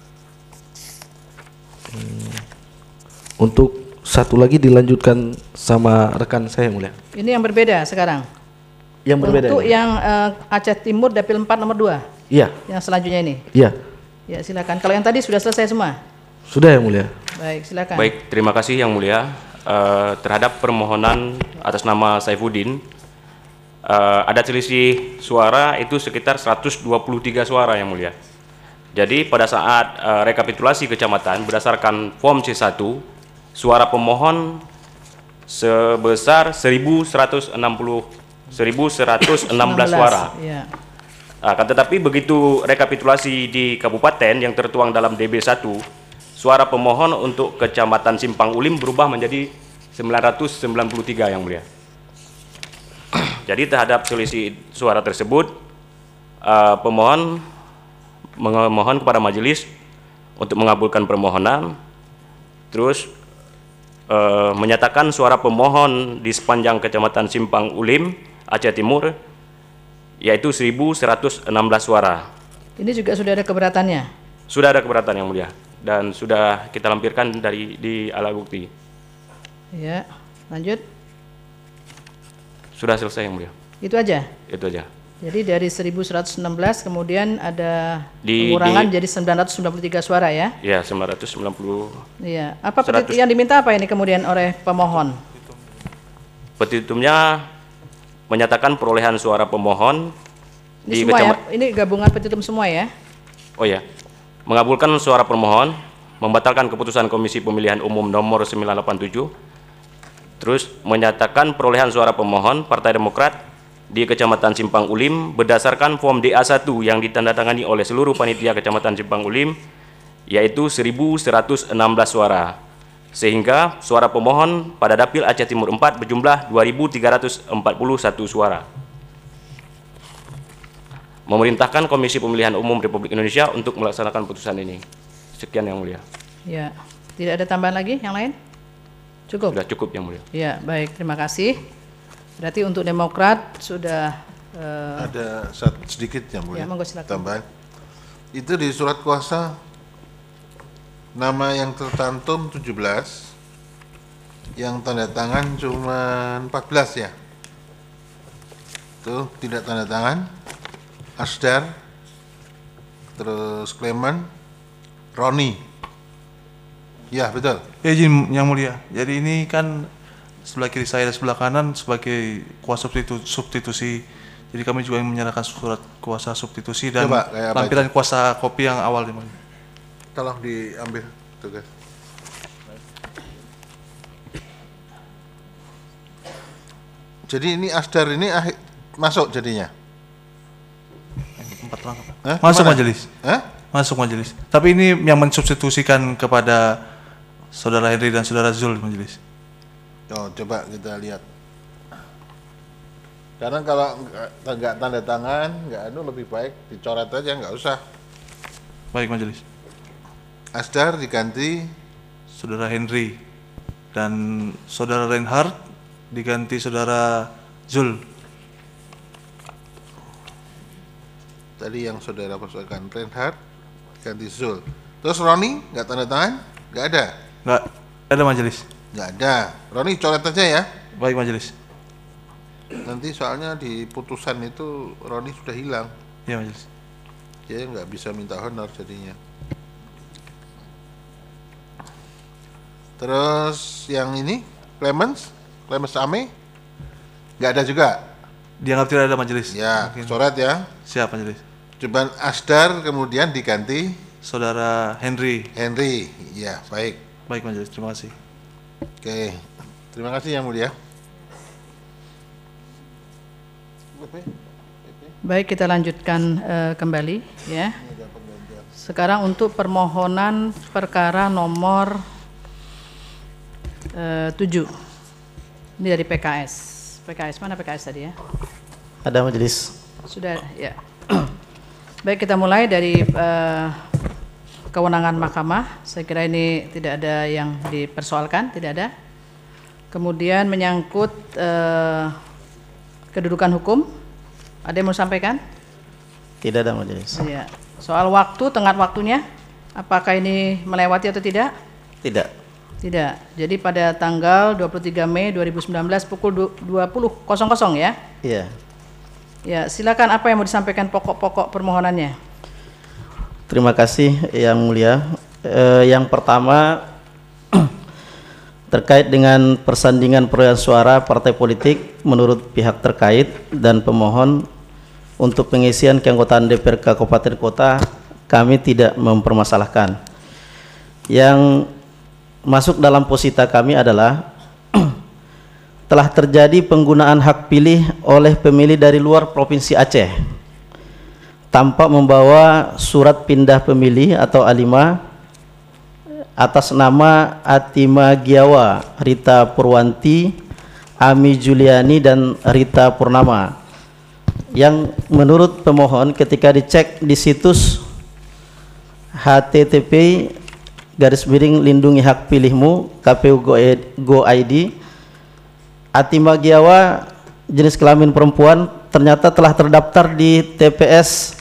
Untuk satu lagi dilanjutkan sama rekan saya yang mulia. Ini yang berbeda sekarang? Yang berbeda. Untuk yang Aceh Timur Dapil 4 nomor 2? Iya. Yang selanjutnya ini? Iya. Ya, silakan. Kalau yang tadi sudah selesai semua? Sudah yang mulia. Baik, silakan. Baik, terima kasih yang mulia. Terhadap permohonan atas nama Saifuddin, ada selisih suara itu sekitar 123 suara yang mulia. Jadi pada saat rekapitulasi kecamatan berdasarkan form C1, suara pemohon sebesar 1116 suara. Ya. Akan tetapi begitu rekapitulasi di kabupaten yang tertuang dalam DB1, suara pemohon untuk Kecamatan Simpang Ulim berubah menjadi 993 yang mulia. Jadi terhadap selisih suara tersebut, pemohon memohon kepada majelis untuk mengabulkan permohonan, terus menyatakan suara pemohon di sepanjang Kecamatan Simpang Ulim, Aceh Timur, yaitu 1116 suara. Ini juga sudah ada keberatannya? Sudah ada keberatan yang mulia, dan sudah kita lampirkan di alat bukti. Ya, lanjut. Sudah selesai yang mulia. Itu aja? Itu aja. Jadi dari 1116 kemudian ada pengurangan jadi 993 suara ya? Iya, 990. Iya. Apa yang diminta apa ini kemudian oleh pemohon? Petitumnya menyatakan perolehan suara pemohon Ini semua ya? Ini gabungan petitum semua ya? Oh ya, mengabulkan suara pemohon, membatalkan keputusan Komisi Pemilihan Umum nomor 987, terus menyatakan perolehan suara pemohon Partai Demokrat di Kecamatan Simpang Ulim berdasarkan form DA1 yang ditandatangani oleh seluruh panitia Kecamatan Simpang Ulim, yaitu 1116 suara, sehingga suara pemohon pada Dapil Aceh Timur 4 berjumlah 2.341 suara. Memerintahkan Komisi Pemilihan Umum Republik Indonesia untuk melaksanakan putusan ini. Sekian Yang Mulia. Ya, tidak ada tambahan lagi yang lain? Cukup? Sudah cukup Yang Mulia. Ya, baik, terima kasih. Berarti untuk Demokrat sudah ada sedikit Yang Mulia. Ya, monggo silakan. Tambahan. Itu di surat kuasa nama yang tercantum 17, yang tanda tangan cuma 14 ya. Tuh tidak tanda tangan. Asdar, terus Clement, Roni. Ya betul. Izin Yang Mulia. Jadi ini kan sebelah kiri saya dan sebelah kanan sebagai kuasa substitusi. Jadi kami juga menyerahkan surat kuasa substitusi dan lampiran kuasa kopi yang awal. Tolong diambil tugas. Jadi ini Asdar ini masuk jadinya. Masuk majelis. Masuk majelis. Tapi ini yang mensubstitusikan kepada Saudara Henry dan Saudara Zul majelis. Oh, coba kita lihat. Karena kalau nggak tanda tangan, nggak lebih baik dicoret aja, nggak usah. Baik majelis. Asdar diganti Saudara Henry dan Saudara Reinhard diganti Saudara Zul. Tadi yang saudara persoalkan Reinhard ganti Zul. Terus Roni nggak tanda tangan? Nggak ada. Nggak ada majelis. Nggak ada. Roni coret aja ya. Baik majelis. Nanti soalnya di putusan itu Roni sudah hilang. Ya majelis. Dia nggak bisa minta honor jadinya. Terus yang ini Clemens Ame nggak ada juga. Dianggap tidak ada majelis. Ya, coret ya. Siap majelis. Cuman Asdar kemudian diganti Saudara Henry. Henry, ya baik. Baik majelis, terima kasih. Oke, terima kasih Yang Mulia. Baik, kita lanjutkan kembali ya. Sekarang untuk permohonan perkara nomor 7. Ini dari PKS. PKS mana PKS tadi ya? Ada majelis. Sudah ya. Baik, kita mulai dari kewenangan mahkamah. Saya kira ini tidak ada yang dipersoalkan, tidak ada. Kemudian menyangkut kedudukan hukum. Ada yang mau sampaikan? Tidak ada majelis. Iya. Soal waktu, tenggat waktunya, apakah ini melewati atau tidak? Tidak. Tidak. Jadi pada tanggal 23 Mei 2019 pukul 20.00 ya? Iya. Ya, silakan apa yang mau disampaikan pokok-pokok permohonannya? Terima kasih Yang Mulia. Yang pertama terkait dengan persandingan perolehan suara partai politik menurut pihak terkait dan pemohon untuk pengisian keanggotaan DPRK Kabupaten Kota, kami tidak mempermasalahkan. Yang masuk dalam posita kami adalah telah terjadi penggunaan hak pilih oleh pemilih dari luar Provinsi Aceh tanpa membawa surat pindah pemilih atau A5 atas nama Atima Giawa, Rita Purwanti, Ami Juliani dan Rita Purnama, yang menurut pemohon ketika dicek di situs http://lindungi hak pilihmu kpu.go.id, Atima Giawa jenis kelamin perempuan ternyata telah terdaftar di TPS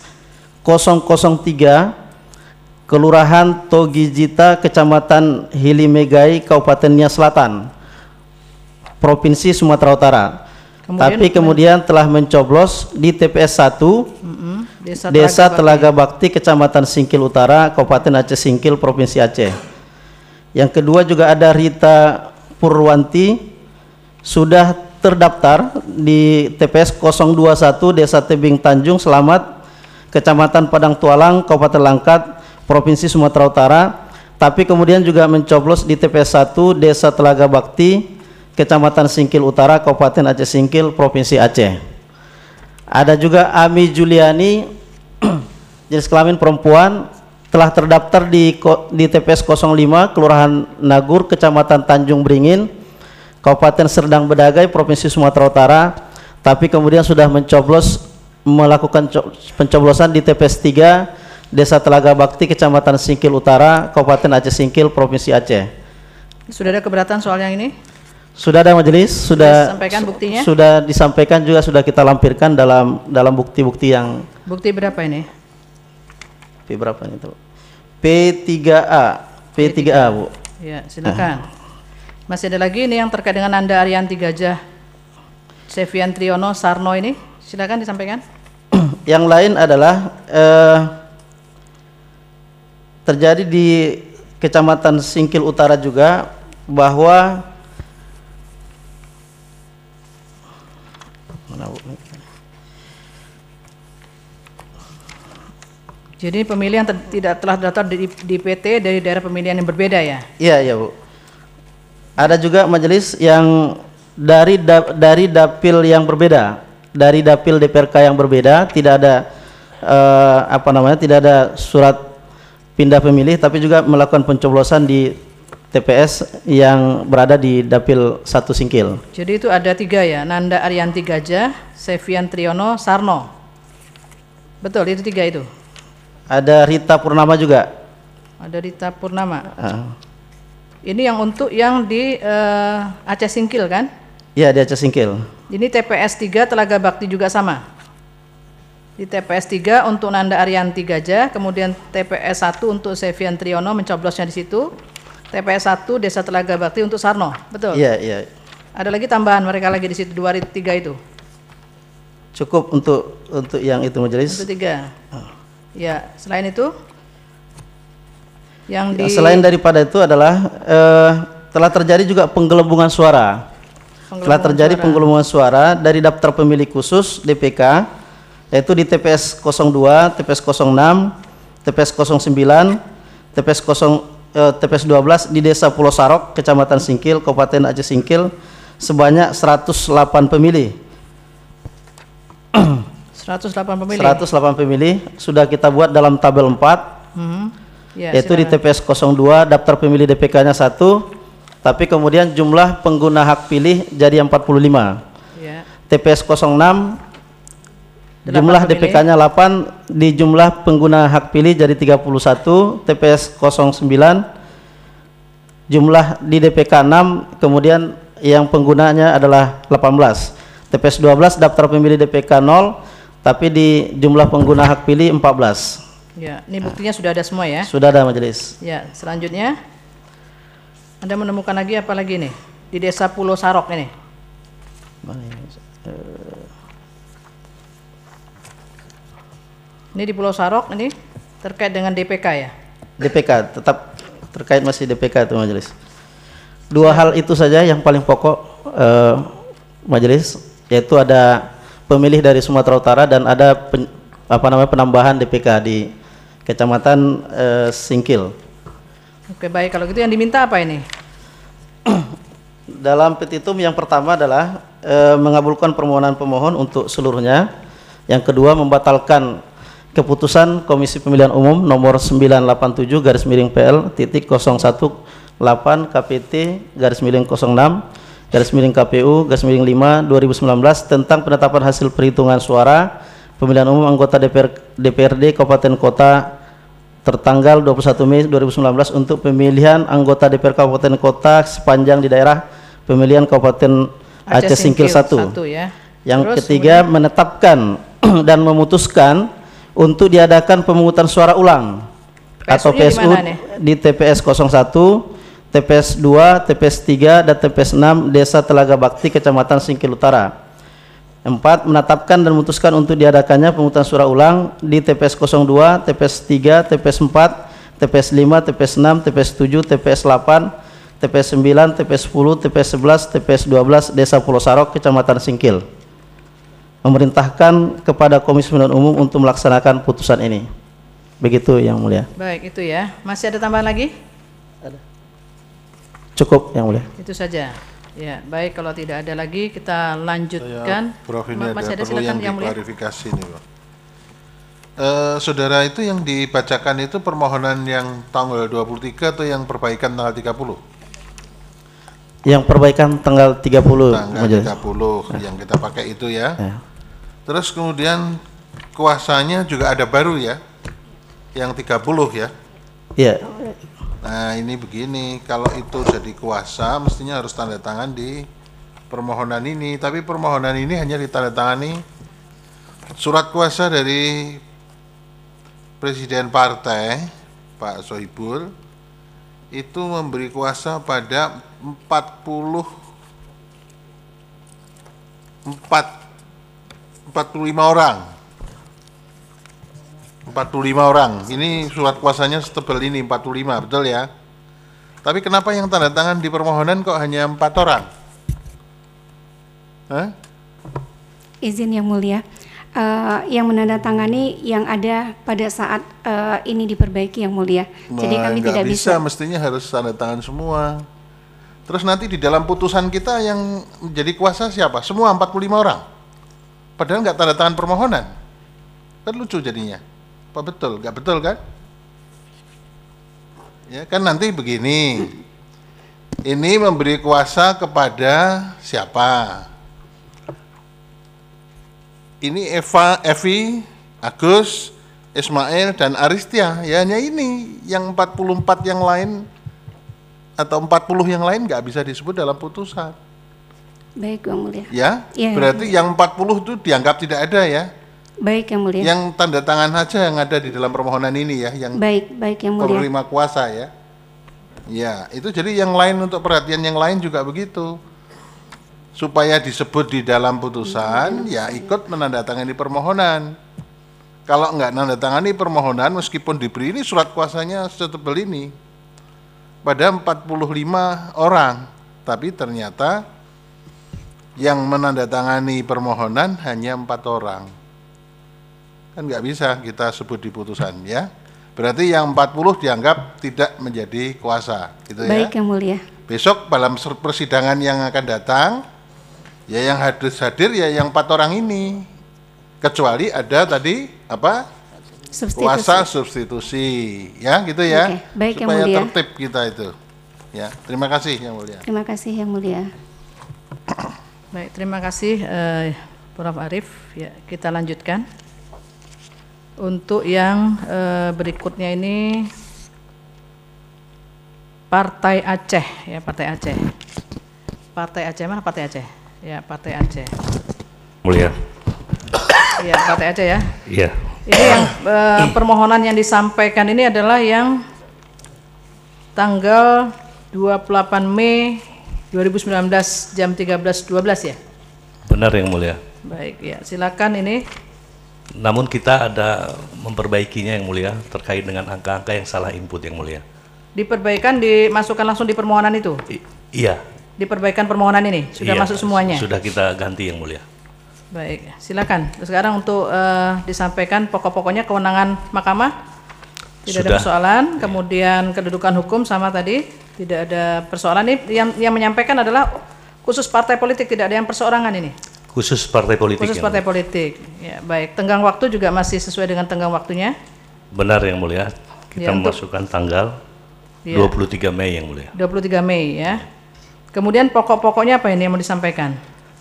003 Kelurahan Togijita, Kecamatan Hilimegai, Kabupaten Nia Selatan, Provinsi Sumatera Utara. tapi kemudian telah mencoblos di TPS 1 Desa Telaga Bakti, Kecamatan Singkil Utara, Kabupaten Aceh Singkil, Provinsi Aceh. Yang kedua juga ada Rita Purwanti, sudah terdaftar di TPS 021 Desa Tebing Tanjung Selamat, Kecamatan Padang Tualang, Kabupaten Langkat, Provinsi Sumatera Utara, tapi kemudian juga mencoblos di TPS 1 Desa Telaga Bakti, Kecamatan Singkil Utara, Kabupaten Aceh Singkil, Provinsi Aceh. Ada juga Ami Juliani, jenis kelamin perempuan, telah terdaftar di TPS 05 Kelurahan Nagur, Kecamatan Tanjung Beringin, Kabupaten Serdang Bedagai, Provinsi Sumatera Utara, tapi kemudian sudah melakukan pencoblosan di TPS 3 Desa Telaga Bakti, Kecamatan Singkil Utara, Kabupaten Aceh Singkil, Provinsi Aceh. Sudah ada keberatan soal yang ini? Sudah ada majelis, sudah disampaikan buktinya? Sudah disampaikan juga, sudah kita lampirkan dalam bukti-bukti yang. Bukti berapa ini? P berapa ini tuh? P3A, Bu. Ya, silakan. Masih ada lagi ini yang terkait dengan Nanda Arianti Gajah, Sevian Triono Sarno ini, silakan disampaikan. Yang lain adalah terjadi di Kecamatan Singkil Utara juga, bahwa jadi pemilih yang tidak telah daftar di PT dari daerah pemilihan yang berbeda ya? Iya, Bu. Ada juga majelis yang dari dapil yang berbeda, dari dapil DPRK yang berbeda, tidak ada tidak ada surat pindah pemilih, tapi juga melakukan pencoblosan di TPS yang berada di dapil 1 Singkil. Jadi itu ada 3 ya, Nanda Arianti Gajah, Sevian Triono Sarno. Betul, itu 3 itu. Ada Rita Purnama juga. Ada Rita Purnama. Ini yang untuk yang di Aceh Singkil kan? Iya, di Aceh Singkil. Ini TPS 3 Telaga Bakti juga sama. Di TPS 3 untuk Nanda Arianti Gajah, kemudian TPS 1 untuk Sevian Triono, mencoblosnya di situ. TPS 1 Desa Telaga Bakti untuk Sarno, betul? Iya, iya. Ada lagi tambahan mereka lagi di situ 2 3 itu. Cukup untuk yang itu majelis. Untuk 3. Ya, selain itu yang di selain daripada itu adalah telah terjadi juga penggelembungan suara. Telah terjadi penggelembungan suara dari daftar pemilih khusus DPK, yaitu di TPS 02, TPS 06, TPS 09, TPS 12 di Desa Pulau Sarok, Kecamatan Singkil, Kabupaten Aceh Singkil, sebanyak 108 pemilih. 108 pemilih. 108 pemilih sudah kita buat dalam tabel 4. Ya, yaitu di TPS 02 daftar pemilih DPK-nya 1, tapi kemudian jumlah pengguna hak pilih jadi 45. Ya. TPS 06 jumlah DPK-nya 8, di jumlah pengguna hak pilih jadi 31. TPS 09 jumlah di DPK 6, kemudian yang penggunanya adalah 18. TPS 12 daftar pemilih DPK 0, tapi di jumlah pengguna hak pilih 14. Ya, ini buktinya sudah ada semua ya? Sudah ada majelis. Ya, selanjutnya Anda menemukan lagi apa lagi nih? Di Desa Pulau Sarok ini. Ini di Pulau Sarok ini terkait dengan DPK ya? DPK, tetap terkait masih DPK itu majelis. 2 hal itu saja yang paling pokok majelis, yaitu ada pemilih dari Sumatera Utara dan ada penambahan DPK di Kecamatan Singkil. Oke, baik, kalau gitu yang diminta apa ini? Dalam petitum yang pertama adalah mengabulkan permohonan pemohon untuk seluruhnya. Yang kedua, membatalkan keputusan Komisi Pemilihan Umum nomor 987/PL.018 KPT/06/KPU/5/2019 tentang penetapan hasil perhitungan suara pemilihan umum anggota DPRD Kabupaten Kota tertanggal 21 Mei 2019 untuk pemilihan anggota DPR Kabupaten Kota sepanjang di daerah pemilihan Kabupaten Aceh Singkil 1. Ya. Yang Terus, ketiga, menetapkan dan memutuskan untuk diadakan pemungutan suara ulang atau PSU di TPS 01, TPS 2, TPS 3, dan TPS 6 Desa Telaga Bakti, Kecamatan Singkil Utara. Yang 4, menetapkan dan memutuskan untuk diadakannya pemungutan suara ulang di TPS 02, TPS 3, TPS 4, TPS 5, TPS 6, TPS 7, TPS 8, TPS 9, TPS 10, TPS 11, TPS 12, Desa Pulau Sarok, Kecamatan Singkil. Memerintahkan kepada Komisi Pemilihan Umum untuk melaksanakan putusan ini. Begitu Yang Mulia. Baik, itu ya. Masih ada tambahan lagi? Cukup Yang Mulia. Itu saja. Ya, baik, kalau tidak ada lagi kita lanjutkan. Prof, ini Masih ada perlu silakan, yang diklarifikasi nih, Pak. Saudara, itu yang dibacakan itu permohonan yang tanggal 23 atau yang perbaikan tanggal 30? Yang perbaikan tanggal 30. Tanggal 30 yang kita pakai itu ya. Terus kemudian kuasanya juga ada baru ya, yang 30 ya. Iya. Nah ini begini, kalau itu jadi kuasa mestinya harus tanda tangan di permohonan ini, tapi permohonan ini hanya ditandatangani surat kuasa dari Presiden Partai Pak Sohibul itu memberi kuasa pada 45 orang. 45 orang. Ini surat kuasanya setebal ini 45, betul ya? Tapi kenapa yang tanda tangan di permohonan kok hanya 4 orang? Hah? Izin Yang Mulia, yang menandatangani yang ada pada saat ini diperbaiki Yang Mulia. Jadi kami tidak bisa. Mestinya harus tanda tangan semua. Terus nanti di dalam putusan kita yang menjadi kuasa siapa? Semua 45 orang. Padahal nggak tanda tangan permohonan. Kan lucu jadinya. Apa betul? Nggak betul kan? Ya kan nanti begini. Ini memberi kuasa kepada siapa? Ini Eva, Evi, Agus, Ismail dan Aristia. Ya hanya ini. Yang 44 yang lain atau 40 yang lain nggak bisa disebut dalam putusan. Baik Yang Mulia. Ya, ya berarti yang 40 itu dianggap tidak ada ya. Baik Yang Mulia. Yang tanda tangan aja yang ada di dalam permohonan ini ya, yang baik Yang Mulia. Penerima kuasa ya. Ya, itu jadi yang lain untuk perhatian yang lain juga begitu. Supaya disebut di dalam putusan, ya ikut menandatangani permohonan. Kalau enggak menandatangani permohonan meskipun diberi ini surat kuasanya setebal ini. Pada 45 orang, tapi ternyata yang menandatangani permohonan hanya 4 orang. Kan nggak bisa kita sebut di putusan ya. Berarti yang 40 dianggap tidak menjadi kuasa, gitu ya. Baik Yang Mulia. Besok dalam persidangan yang akan datang, ya yang hadir ya yang 4 orang ini. Kecuali ada tadi apa? Substitusi. Kuasa substitusi, ya gitu ya. Oke. Baik Yang supaya Mulia. tertib kita itu. Ya, terima kasih Yang Mulia. Terima kasih Yang Mulia. Baik, terima kasih Prof. Arief. Ya, kita lanjutkan. Untuk yang berikutnya ini Partai Aceh, ya Partai Aceh. Partai Aceh mana Partai Aceh? Ya Partai Aceh. Mulia. Ya Partai Aceh ya. Iya. Ini yang permohonan yang disampaikan ini adalah yang tanggal 28 Mei 2019 jam 13.12 ya. Benar Yang Mulia. Baik ya, silakan ini. Namun kita ada memperbaikinya Yang Mulia terkait dengan angka-angka yang salah input Yang Mulia. Diperbaikan, dimasukkan langsung di permohonan itu? Iya. Diperbaikan permohonan ini? Sudah masuk semuanya? Sudah kita ganti Yang Mulia. Baik, silakan. Sekarang untuk disampaikan pokok-pokoknya kewenangan mahkamah. Tidak ada persoalan. Kemudian kedudukan hukum sama tadi. Tidak ada persoalan. Ini yang menyampaikan adalah khusus partai politik, tidak ada yang perseorangan ini? Khusus partai politik. Khusus partai politik. Ya, baik. Tenggang waktu juga masih sesuai dengan tenggang waktunya? Benar Yang Mulia. Kita Ya, memasukkan tanggal 23 Mei Yang Mulia. 23 Mei ya. Kemudian pokok-pokoknya apa ini yang mau disampaikan?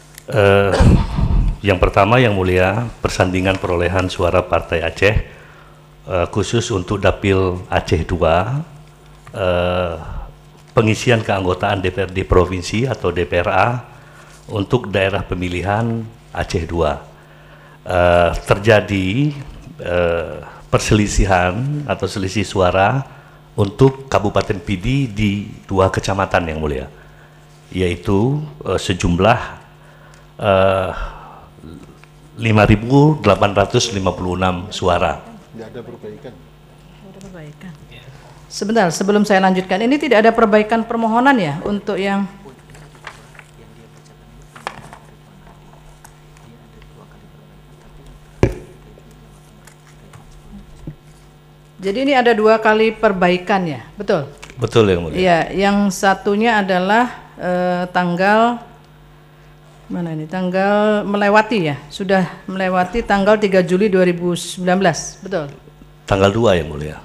Yang pertama Yang Mulia, persandingan perolehan suara Partai Aceh khusus untuk Dapil Aceh 2, pengisian keanggotaan DPRD Provinsi atau DPRA untuk daerah pemilihan Aceh 2. Terjadi perselisihan atau selisih suara untuk Kabupaten Pidi di 2 kecamatan Yang Mulia, yaitu sejumlah 5.856 suara. Nggak ada perbaikan. Sebentar, sebelum saya lanjutkan, ini tidak ada perbaikan permohonan ya untuk yang jadi ini ada 2 kali perbaikan ya, betul? Betul yang mulia. Iya, yang satunya adalah tanggal mana ini? Tanggal melewati ya, sudah melewati tanggal 3 Juli 2019, betul? Tanggal 2 yang mulia.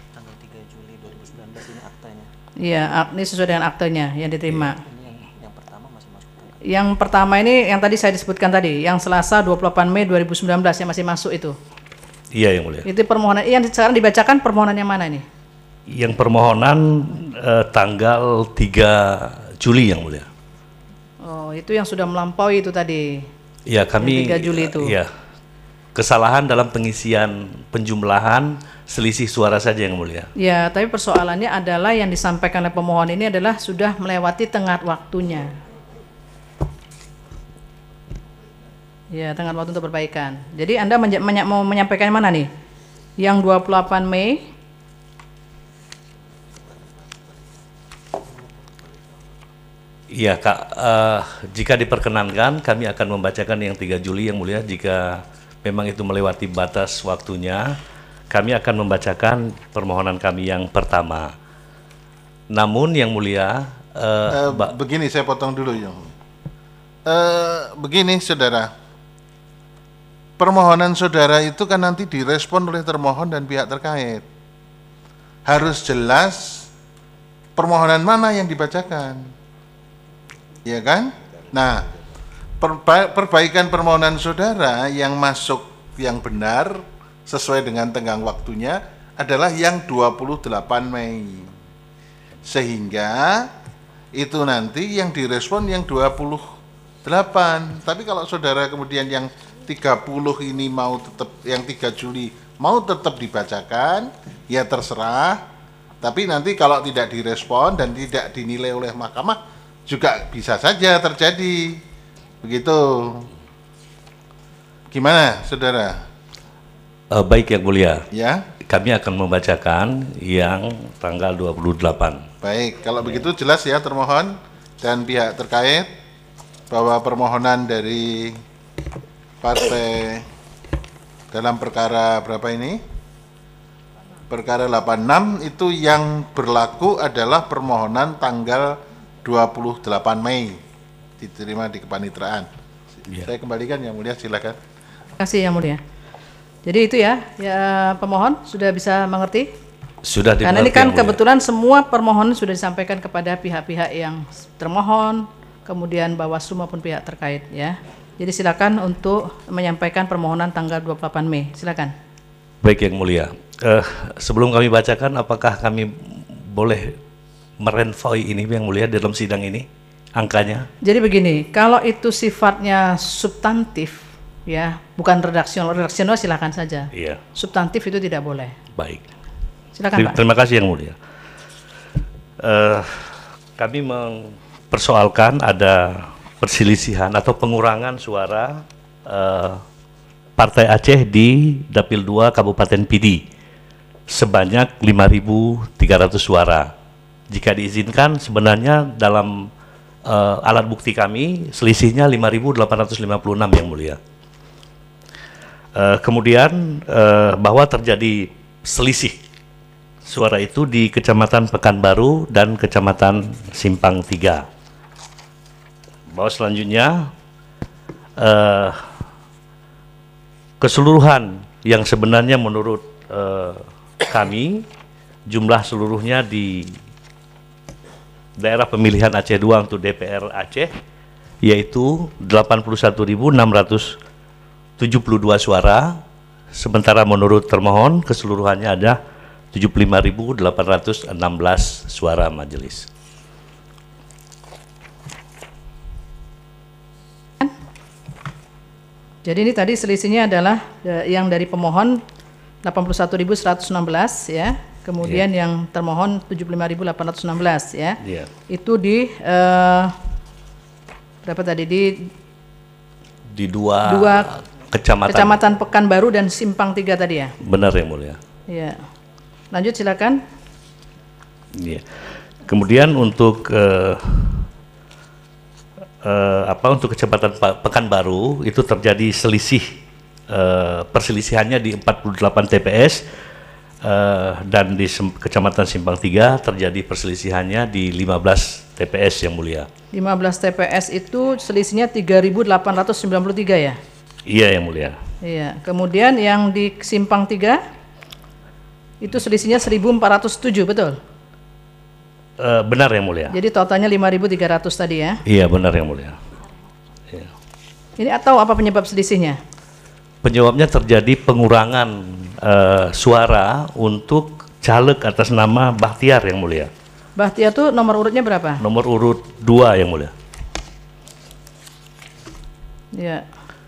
Iya, ini sesuai dengan aktenya yang diterima. Yang pertama ini yang tadi saya disebutkan tadi, yang Selasa 28 Mei 2019 yang masih masuk itu. Iya yang mulia. Itu permohonan yang sekarang dibacakan permohonan yang mana ini? Yang permohonan tanggal 3 Juli yang mulia. Oh, itu yang sudah melampaui itu tadi. Ya, kami yang 3 Juli itu. Ya. Kesalahan dalam pengisian penjumlahan selisih suara saja yang mulia. Ya, tapi persoalannya adalah yang disampaikan oleh pemohon ini adalah sudah melewati tenggat waktunya. Ya, tenggat waktu untuk perbaikan. Jadi Anda mau menyampaikan mana nih? Yang 28 Mei. Iya Kak, jika diperkenankan kami akan membacakan yang 3 Juli yang mulia. Jika memang itu melewati batas waktunya, kami akan membacakan permohonan kami yang pertama. Namun yang mulia, begini saya potong dulu yang. Begini saudara, permohonan saudara itu kan nanti direspon oleh termohon dan pihak terkait. Harus jelas permohonan mana yang dibacakan, ya kan? Nah, perbaikan permohonan saudara yang masuk yang benar sesuai dengan tenggang waktunya adalah yang 28 Mei. Sehingga itu nanti yang direspon yang 28. Tapi kalau saudara kemudian yang 30 ini mau tetap, yang 3 Juli mau tetap dibacakan, ya terserah. Tapi nanti kalau tidak direspon dan tidak dinilai oleh mahkamah juga bisa saja terjadi. Begitu. Gimana, saudara? Baik yang mulia. Ya. Kami akan membacakan yang tanggal 28. Baik, kalau begitu jelas ya termohon dan pihak terkait bahwa permohonan dari partai dalam perkara berapa ini? Perkara 86 itu yang berlaku adalah permohonan tanggal 28 Mei diterima di kepanitraan. Ya. Saya kembalikan yang mulia, silakan. Terima kasih yang mulia. Jadi itu ya pemohon sudah bisa mengerti? Sudah dimengerti. Karena ini kan kebetulan semua permohonan sudah disampaikan kepada pihak-pihak yang termohon, kemudian Bawaslu maupun pihak terkait ya. Jadi silakan untuk menyampaikan permohonan tanggal 28 Mei. Silakan. Baik yang mulia. Sebelum kami bacakan, apakah kami boleh merenvoi ini yang mulia dalam sidang ini angkanya? Jadi begini, kalau itu sifatnya substantif ya, bukan redaksional silakan saja. Iya. Substantif itu tidak boleh. Baik. Silakan Pak. Terima kasih yang mulia. Kami mempersoalkan ada perselisihan atau pengurangan suara Partai Aceh di Dapil 2 Kabupaten Pidi sebanyak 5.300 suara. Jika diizinkan sebenarnya dalam alat bukti kami selisihnya 5.856 yang mulia. Kemudian bahwa terjadi selisih suara itu di Kecamatan Pekanbaru dan Kecamatan Simpang 3. Bahwa selanjutnya keseluruhan yang sebenarnya menurut kami jumlah seluruhnya di daerah pemilihan Aceh 2 untuk DPR Aceh yaitu 81.672 suara, sementara menurut termohon keseluruhannya ada 75.816 suara majelis. Jadi ini tadi selisihnya adalah yang dari pemohon 81.116 ya, kemudian yang termohon 75.816 ya. Itu di berapa tadi di dua Kecamatan Pekanbaru dan Simpang 3 tadi ya? Benar yang mulia. Iya. Lanjut silakan. Iya. Kemudian untuk untuk Kecamatan Pekanbaru itu terjadi selisih, perselisihannya di 48 TPS dan di Kecamatan Simpang 3 terjadi perselisihannya di 15 TPS yang mulia. 15 TPS itu selisihnya 3.893 ya? Iya yang mulia. Iya. Kemudian yang di Simpang 3 itu selisihnya 1.407, betul? Benar yang mulia. Jadi totalnya 5.300 tadi ya? Iya benar yang mulia. Ya. Ini atau apa penyebab selisihnya? Penyebabnya terjadi pengurangan suara untuk caleg atas nama Bahtiar yang mulia. Bahtiar itu nomor urutnya berapa? Nomor urut 2 yang mulia. Ya.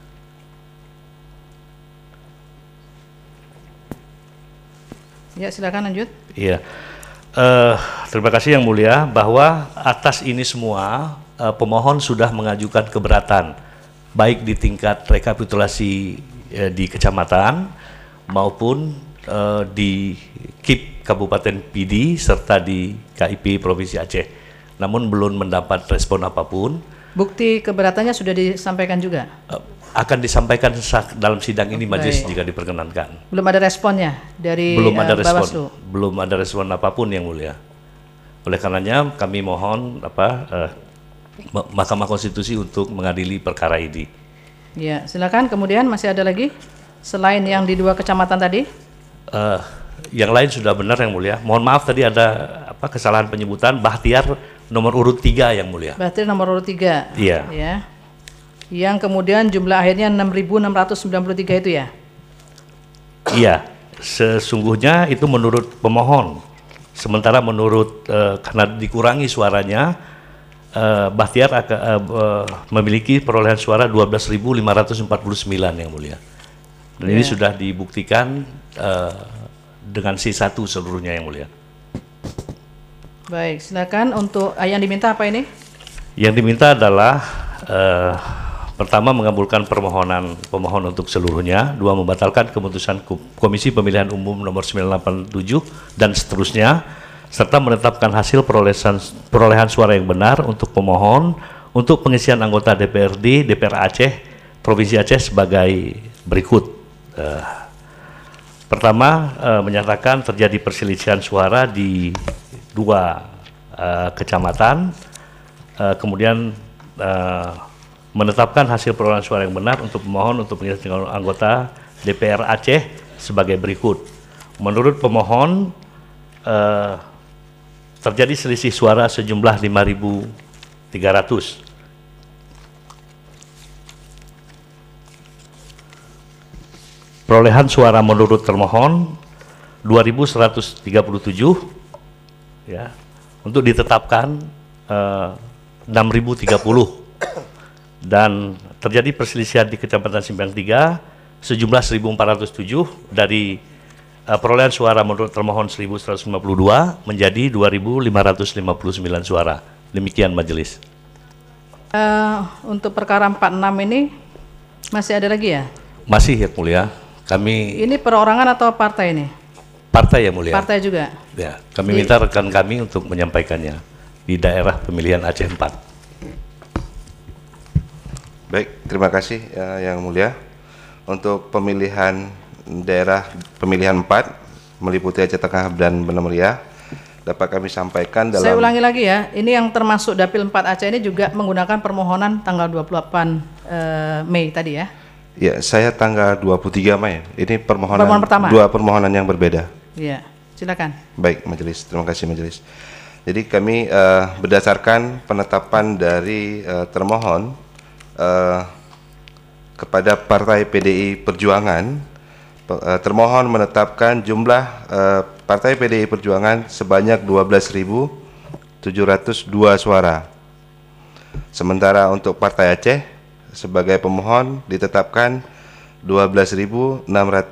Ya silakan lanjut. Iya. Terima kasih yang mulia bahwa atas ini semua pemohon sudah mengajukan keberatan baik di tingkat rekapitulasi di kecamatan maupun di KIP Kabupaten PD serta di KIP Provinsi Aceh. Namun belum mendapat respon apapun. Bukti keberatannya sudah disampaikan juga? Akan disampaikan dalam sidang ini majelis Baik. jika diperkenankan. Belum ada responnya dari Belum ada respon. Bawaslu? Belum ada respon apapun yang mulia. Oleh karenanya kami mohon Mahkamah Konstitusi untuk mengadili perkara ini. Ya, silakan. Kemudian masih ada lagi selain yang di 2 kecamatan tadi? Yang lain sudah benar yang mulia. Mohon maaf tadi ada kesalahan penyebutan. Bahtiar nomor urut 3 yang mulia. Bahtiar nomor urut 3. Iya. Ya. Yang kemudian jumlah akhirnya 6.693 itu ya? Iya. Sesungguhnya itu menurut pemohon. Sementara menurut karena dikurangi suaranya, Bahtiar memiliki perolehan suara 12.549 yang mulia. Dan ini Ya. sudah dibuktikan dengan C1 seluruhnya yang mulia. Baik, silakan untuk yang diminta apa ini? Yang diminta adalah pertama mengabulkan permohonan pemohon untuk seluruhnya, 2 membatalkan keputusan Komisi Pemilihan Umum nomor 987 dan seterusnya, serta menetapkan hasil perolehan suara yang benar untuk pemohon untuk pengisian anggota DPRD DPR Aceh Provinsi Aceh sebagai berikut. Pertama, menyatakan terjadi perselisihan suara di 2 kecamatan, kemudian menetapkan hasil perolehan suara yang benar untuk pemohon untuk pengisian anggota DPR Aceh sebagai berikut. Menurut pemohon, terjadi selisih suara sejumlah 5.300. Perolehan suara menurut termohon 2.137 ya, untuk ditetapkan 6.030 dan terjadi perselisihan di Kecamatan Simpang 3 sejumlah 1.407 dari perolehan suara menurut termohon 1.152 menjadi 2.559 suara. Demikian majelis. Untuk perkara 46 ini masih ada lagi ya? Masih ya mulia. Kami Ini perorangan atau partai ini? partai ya mulia. Partai juga. Ya, kami minta rekan kami untuk menyampaikannya di daerah pemilihan Aceh 4. Baik, terima kasih yang mulia. Untuk pemilihan daerah pemilihan 4 meliputi Aceh Tengah dan Benua Meriah dapat kami sampaikan dalam. Saya ulangi lagi ya, ini yang termasuk Dapil 4 Aceh ini juga menggunakan permohonan tanggal 28 Mei tadi ya? Ya, saya tanggal 23 Mei. Ini permohonan pertama. 2 permohonan yang berbeda. Iya, silakan. Baik, majelis. Terima kasih majelis. Jadi kami berdasarkan penetapan dari termohon kepada Partai PDI Perjuangan, termohon menetapkan jumlah Partai PDI Perjuangan sebanyak 12.702 suara. Sementara untuk Partai Aceh sebagai pemohon ditetapkan 12.691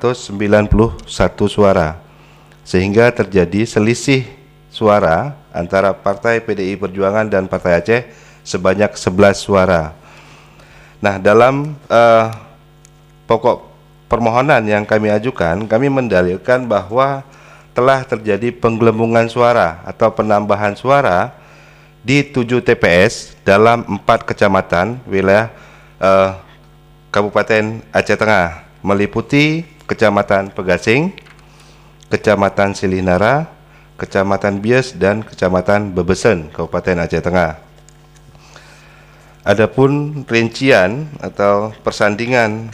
suara, sehingga terjadi selisih suara antara Partai PDI Perjuangan dan Partai Aceh sebanyak 11 suara. Nah, dalam pokok permohonan yang kami ajukan, kami mendalilkan bahwa telah terjadi penggelembungan suara atau penambahan suara di 7 TPS dalam 4 kecamatan wilayah Kabupaten Aceh Tengah, meliputi Kecamatan Pegasing, Kecamatan Silinara, Kecamatan Bies, dan Kecamatan Bebesen, Kabupaten Aceh Tengah. Adapun rincian atau persandingan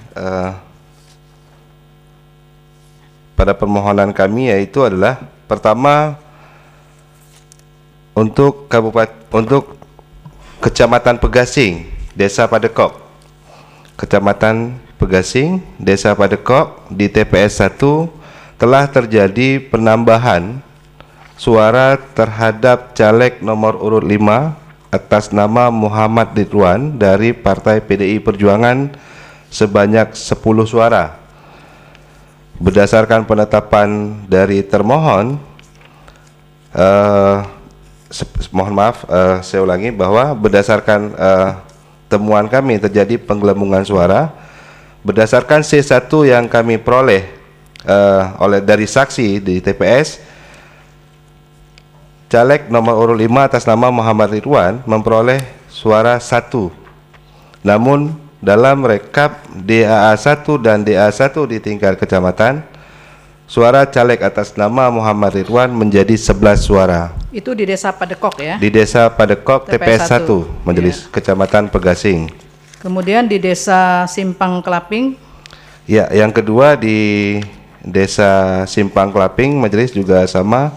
pada permohonan kami yaitu adalah pertama untuk Kecamatan Pegasing, Desa Padekok. Kecamatan Pegasing, Desa Padekok di TPS 1 telah terjadi penambahan suara terhadap caleg nomor urut 5 atas nama Muhammad Ridwan dari Partai PDI Perjuangan sebanyak 10 suara. Berdasarkan penetapan dari termohon, mohon maaf, saya ulangi bahwa berdasarkan temuan kami terjadi penggelembungan suara. Berdasarkan C1 yang kami peroleh dari saksi di TPS, caleg nomor urut 5 atas nama Muhammad Ridwan memperoleh suara 1. Namun dalam rekap DAA1 dan DA1 di tingkat kecamatan, suara caleg atas nama Muhammad Ridwan menjadi 11 suara. Itu di Desa Padekok ya? Di Desa Padekok TPS 1 Majelis, Kecamatan Pegasing. Kemudian di Desa Simpang Kelaping? Ya, yang kedua di Desa Simpang Kelaping Majelis juga sama,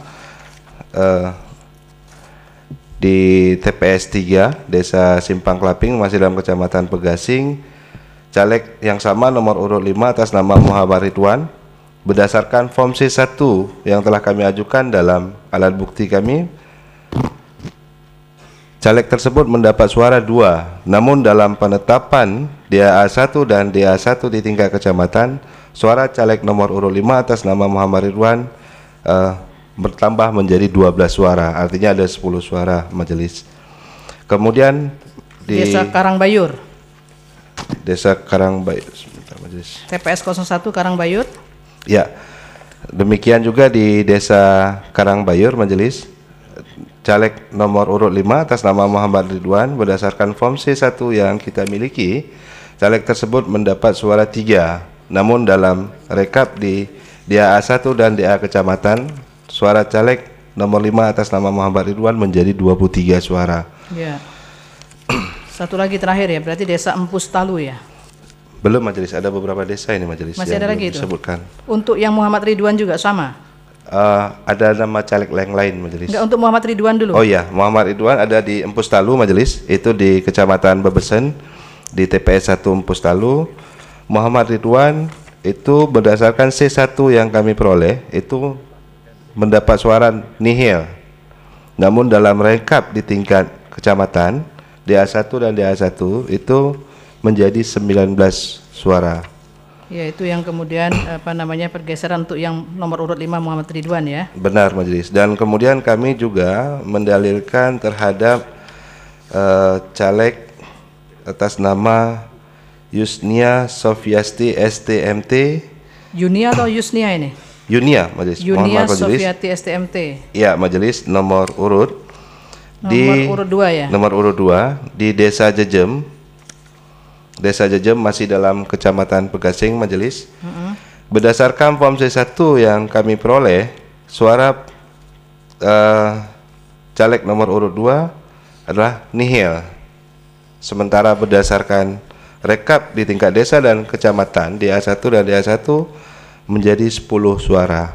di TPS 3 Desa Simpang Kelaping masih dalam Kecamatan Pegasing, caleg yang sama nomor urut 5 atas nama Muhammad Ridwan. Berdasarkan form C1 yang telah kami ajukan dalam alat bukti kami, caleg tersebut mendapat suara 2. Namun dalam penetapan DA1 dan DA1 di tingkat kecamatan, suara caleg nomor urut 5 atas nama Muhammad Ridwan bertambah menjadi 12 suara, artinya ada 10 suara majelis. Kemudian di Desa Karangbayur. Desa Karangbayur, sebentar majelis. TPS 01 Karangbayur. Ya, demikian juga di Desa Karangbayur majelis, caleg nomor urut 5 atas nama Muhammad Ridwan. Berdasarkan form C1 yang kita miliki, caleg tersebut mendapat suara 3. Namun dalam rekap di DA1 dan DA kecamatan, suara caleg nomor 5 atas nama Muhammad Ridwan menjadi 23 suara. Ya. Satu lagi terakhir ya, berarti Desa Empus Talu ya? Belum majelis, ada beberapa desa ini majelis. Masih ada lagi itu? Disebutkan. Untuk yang Muhammad Ridwan juga sama? Ada nama caleg yang lain majelis. Enggak, untuk Muhammad Ridwan dulu. Oh iya, Muhammad Ridwan ada di Empus Talu majelis, itu di Kecamatan Bebesen di TPS 1 Empus Talu. Muhammad Ridwan itu berdasarkan C1 yang kami peroleh itu mendapat suara nihil. Namun dalam rekap di tingkat kecamatan DA1 dan DA1 itu menjadi 19 suara. Ya, itu yang kemudian pergeseran untuk yang nomor urut 5 Muhammad Ridwan ya. Benar majelis. Dan kemudian kami juga mendalilkan terhadap caleg atas nama Yusnia Sofiasti STMT. Yunia atau Yusnia ini? Yunia majelis. Yunia Sofiati STMT. Ya majelis, nomor urut urut 2 ya. Nomor urut 2 di Desa Jejem. Desa Jejem masih dalam Kecamatan Pegasing majelis. Berdasarkan form C1 yang kami peroleh, suara caleg nomor urut 2 adalah nihil. Sementara berdasarkan rekap di tingkat desa dan kecamatan DA1 dan DA1 menjadi 10 suara.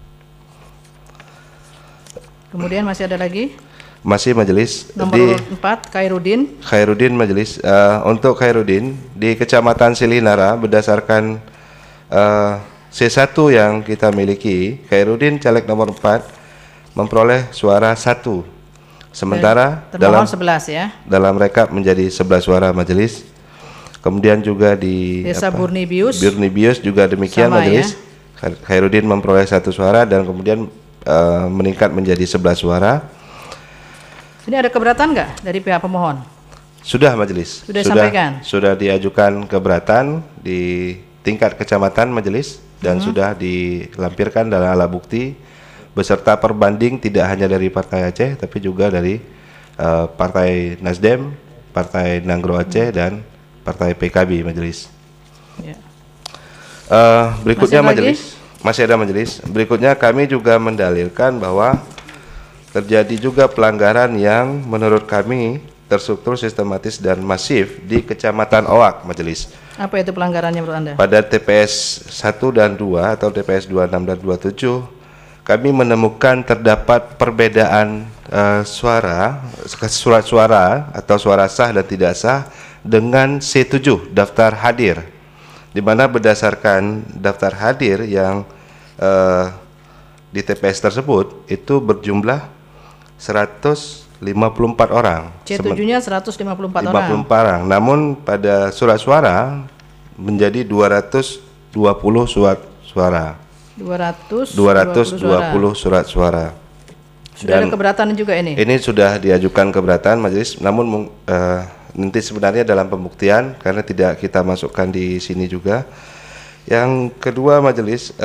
Kemudian masih ada lagi? Masih majelis Nomor di urut 4 Khairuddin majelis. Untuk Khairuddin di Kecamatan Silinara berdasarkan C1 yang kita miliki, Khairuddin caleg nomor 4 memperoleh suara 1. Sementara dalam 11 ya. Dalam rekap menjadi 11 suara majelis. Kemudian juga di Desa Burnibius. Burnibius juga demikian Sama, majelis. Ya? Khairuddin memperoleh 1 suara dan kemudian meningkat menjadi 11 suara. Ini ada keberatan nggak dari pihak pemohon? Sudah majelis. Sudah disampaikan? Sudah diajukan keberatan di tingkat kecamatan majelis dan sudah dilampirkan dalam alat bukti beserta perbanding tidak hanya dari Partai Aceh tapi juga dari Partai Nasdem, Partai Nanggro Aceh dan Partai PKB majelis. Ya. Berikutnya Masih majelis, masih ada majelis. Berikutnya kami juga mendalilkan bahwa terjadi juga pelanggaran yang menurut kami terstruktur, sistematis dan masif di Kecamatan Oak majelis. Apa itu pelanggarannya menurut Anda? Pada TPS 1 dan 2 atau TPS 26 dan 27 kami menemukan terdapat perbedaan surat suara atau suara sah dan tidak sah dengan C7 daftar hadir, di mana berdasarkan daftar hadir yang di TPS tersebut itu berjumlah 154 orang. C7-nya 154 orang. 54 orang. Namun pada surat suara menjadi 220 surat suara. 220 surat suara. Sudah ada keberatan juga ini? Ini sudah diajukan keberatan majelis, namun nanti sebenarnya dalam pembuktian karena tidak kita masukkan di sini juga. Yang kedua majelis,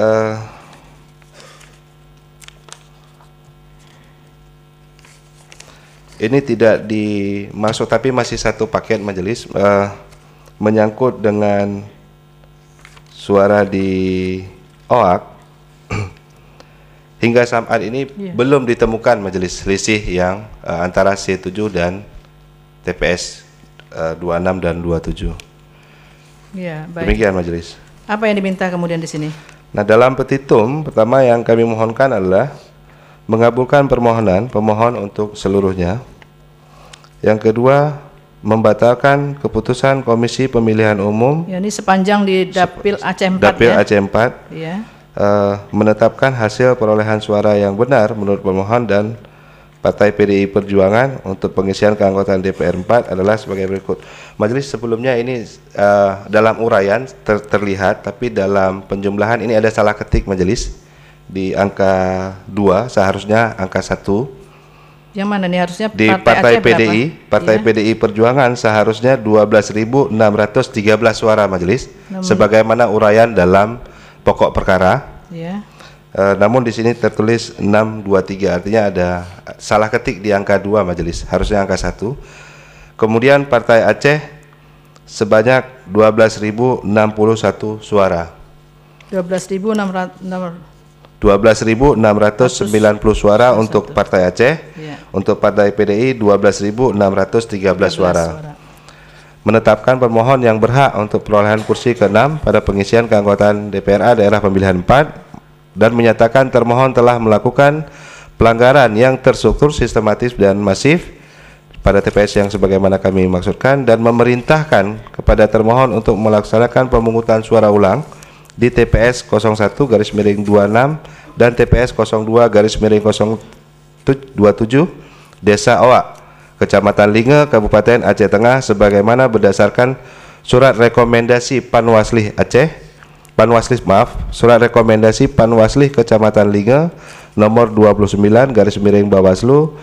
ini tidak dimasuk tapi masih satu paket majelis, menyangkut dengan suara di OAK. Hingga saat ini belum ditemukan majelis selisih yang antara C7 dan TPS 26 dan 27. Ya, baik. Demikian majelis. Apa yang diminta kemudian di sini? Nah, dalam petitum pertama yang kami mohonkan adalah mengabulkan permohonan pemohon untuk seluruhnya. Yang kedua, membatalkan keputusan Komisi Pemilihan Umum. Ya, ini sepanjang di Dapil Aceh 4 Dapil ya. Aceh 4. Ya. Menetapkan hasil perolehan suara yang benar menurut pemohon dan Partai PDI Perjuangan untuk pengisian keanggotaan DPR 4 adalah sebagai berikut. Majelis sebelumnya ini dalam uraian terlihat, tapi dalam penjumlahan ini ada salah ketik majelis di angka 2 seharusnya angka 1. Yang mana nih harusnya Di Partai Aceh PDI, berapa? Partai Ya. PDI Perjuangan seharusnya 12.613 suara majelis, Namun- sebagaimana uraian dalam pokok perkara. Ya. Namun di sini tertulis 623, artinya ada salah ketik di angka 2 majelis, harusnya angka 1. Kemudian Partai Aceh sebanyak 12.061 suara. 12.690 suara untuk Partai Aceh. Ya. Untuk Partai PDI 12.613 suara. Menetapkan permohon yang berhak untuk perolehan kursi ke-6 pada pengisian keanggotaan DPRA daerah pemilihan 4 dan menyatakan termohon telah melakukan pelanggaran yang terstruktur, sistematis dan masif pada TPS yang sebagaimana kami maksudkan dan memerintahkan kepada termohon untuk melaksanakan pemungutan suara ulang di TPS 01/26 dan TPS 02/027 Desa Oak, Kecamatan Linge, Kabupaten Aceh Tengah sebagaimana berdasarkan surat rekomendasi surat rekomendasi Panwaslih Kecamatan Linge nomor 29/Bawaslu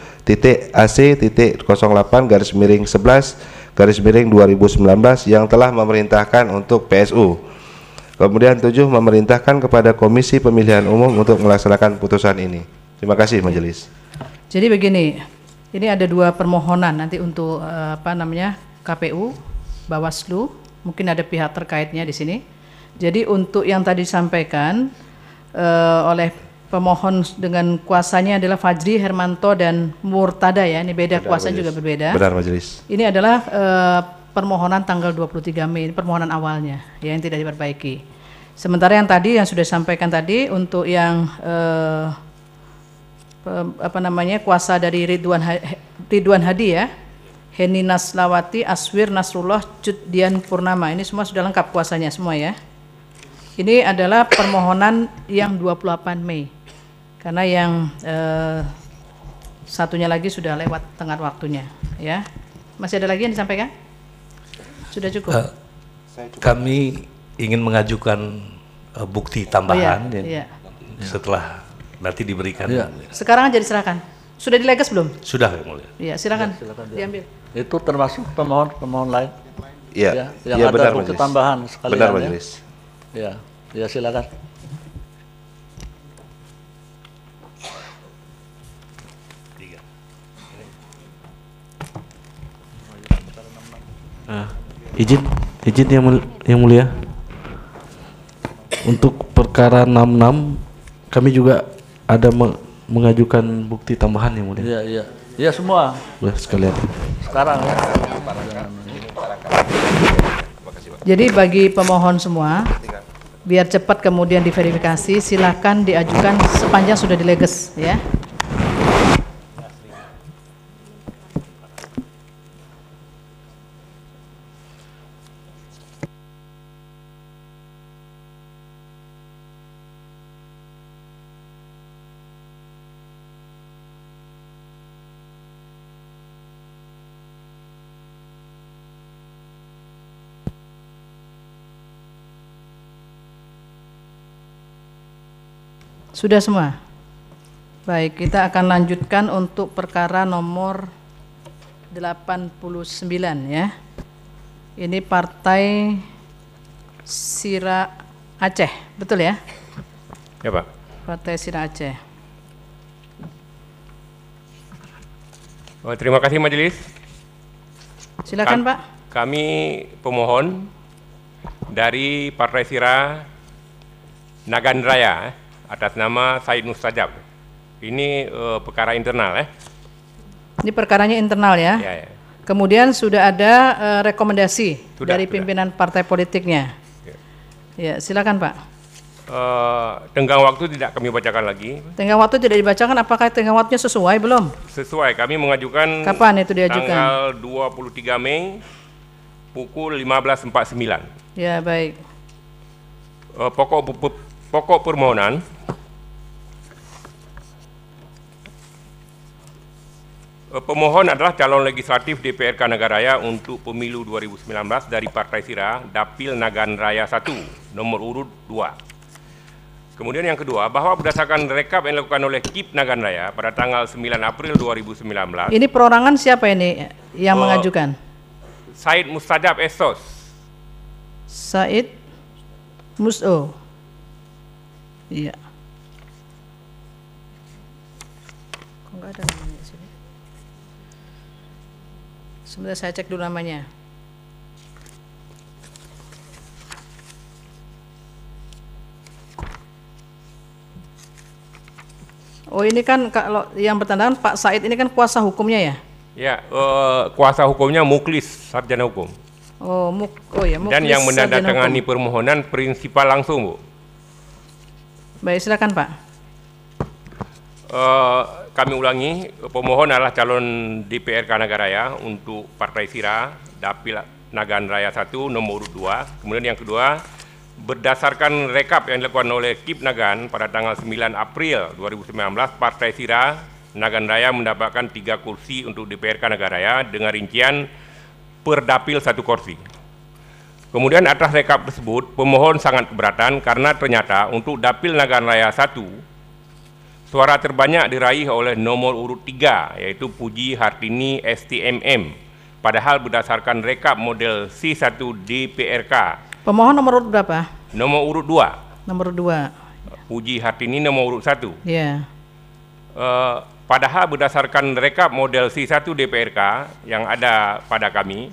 AC.08/11/2019 yang telah memerintahkan untuk PSU. Kemudian 7, memerintahkan kepada Komisi Pemilihan Umum untuk melaksanakan putusan ini. Terima kasih majelis. Jadi begini, ini ada 2 permohonan nanti untuk KPU, Bawaslu, mungkin ada pihak terkaitnya di sini. Jadi untuk yang tadi disampaikan oleh pemohon dengan kuasanya adalah Fajri, Hermanto dan Murtada ya, ini beda kuasanya juga berbeda. Benar majelis. Ini adalah permohonan tanggal 23 Mei, ini permohonan awalnya ya, yang tidak diperbaiki. Sementara yang tadi yang sudah disampaikan tadi untuk yang kuasa dari Ridwan Hadi ya, Heni Naslawati, Aswir Nasrullah, Cuddian Purnama, ini semua sudah lengkap kuasanya semua ya. Ini adalah permohonan yang 28 Mei karena yang satunya lagi sudah lewat tengah waktunya ya. Masih ada lagi yang disampaikan? Sudah cukup? Kami ingin mengajukan bukti tambahan iya. Setelah nanti diberikan. Sekarang aja diserahkan. Sudah dilegas belum? Sudah, Yang Mulia. Iya, silakan. Silakan Diambil. Itu termasuk pemohon lain. Iya. Yang Iya, ada benar, bukti majelis. tambahan sekalian. Benar ya. majelis. Ya, ya silakan. Izin yang mulia. Untuk perkara 66 kami juga ada mengajukan bukti tambahan yang mulia. Iya, iya. Iya semua. Boleh sekalian. Sekarang ya. Jadi bagi pemohon semua, biar cepat kemudian diverifikasi, silakan diajukan sepanjang sudah dileges ya. Sudah semua? Baik, kita akan lanjutkan untuk perkara nomor 89 ya. Ini Partai Sira Aceh, betul ya? Ya Pak. Partai Sira Aceh. Oh, terima kasih Majelis. Silakan Pak. Kami pemohon dari Partai Sira Naganraya atas nama Said Mustajab. Ini perkara internal Ini perkaranya internal ya. Ya, ya. Kemudian sudah ada rekomendasi dari Sudah. pimpinan partai politiknya. Ya, silakan Pak. Tenggang waktu tidak kami bacakan lagi. Tenggang waktu tidak dibacakan, apakah tenggang waktunya sesuai belum? Sesuai, kami mengajukan Kapan itu diajukan? tanggal 23 Mei pukul 15.49. Ya, baik. Pokok permohonan pemohon adalah calon legislatif DPRK Nagaraya untuk pemilu 2019 dari Partai Sira, Dapil Naganraya 1, nomor urut 2. Kemudian yang kedua, bahwa berdasarkan rekap yang dilakukan oleh KIP Naganraya pada tanggal 9 April 2019. Ini perorangan siapa ini yang mengajukan? Said Mustajab Esos. Said Muso. Iya. Kok nggak ada namanya di sini? Sebentar saya cek dulu namanya. Oh, ini kan kalau yang bertandakan Pak Said ini kan kuasa hukumnya ya? Ya, kuasa hukumnya Muklis, sarjana hukum. Oh, ya, Muklis. Dan yang sarjana menandatangani hukum. permohonan prinsipal langsung, Bu. Baik, silakan Pak. Kami ulangi, pemohon adalah calon DPRK Nagaraya untuk Partai Sira, Dapil Naganraya 1, nomor urut 2. Kemudian yang kedua, berdasarkan rekap yang dilakukan oleh KIP Nagan pada tanggal 9 April 2019, Partai Sira Naganraya mendapatkan 3 kursi untuk DPRK Nagaraya dengan rincian per dapil 1 kursi. Kemudian atas rekap tersebut, pemohon sangat keberatan karena ternyata untuk Dapil Naganraya 1, suara terbanyak diraih oleh nomor urut 3, yaitu Puji Hartini STMM, padahal berdasarkan rekap model C1 DPRK. Pemohon nomor urut berapa? Nomor urut 2. Nomor 2. Puji Hartini nomor urut 1. Ya. Padahal berdasarkan rekap model C1 DPRK yang ada pada kami,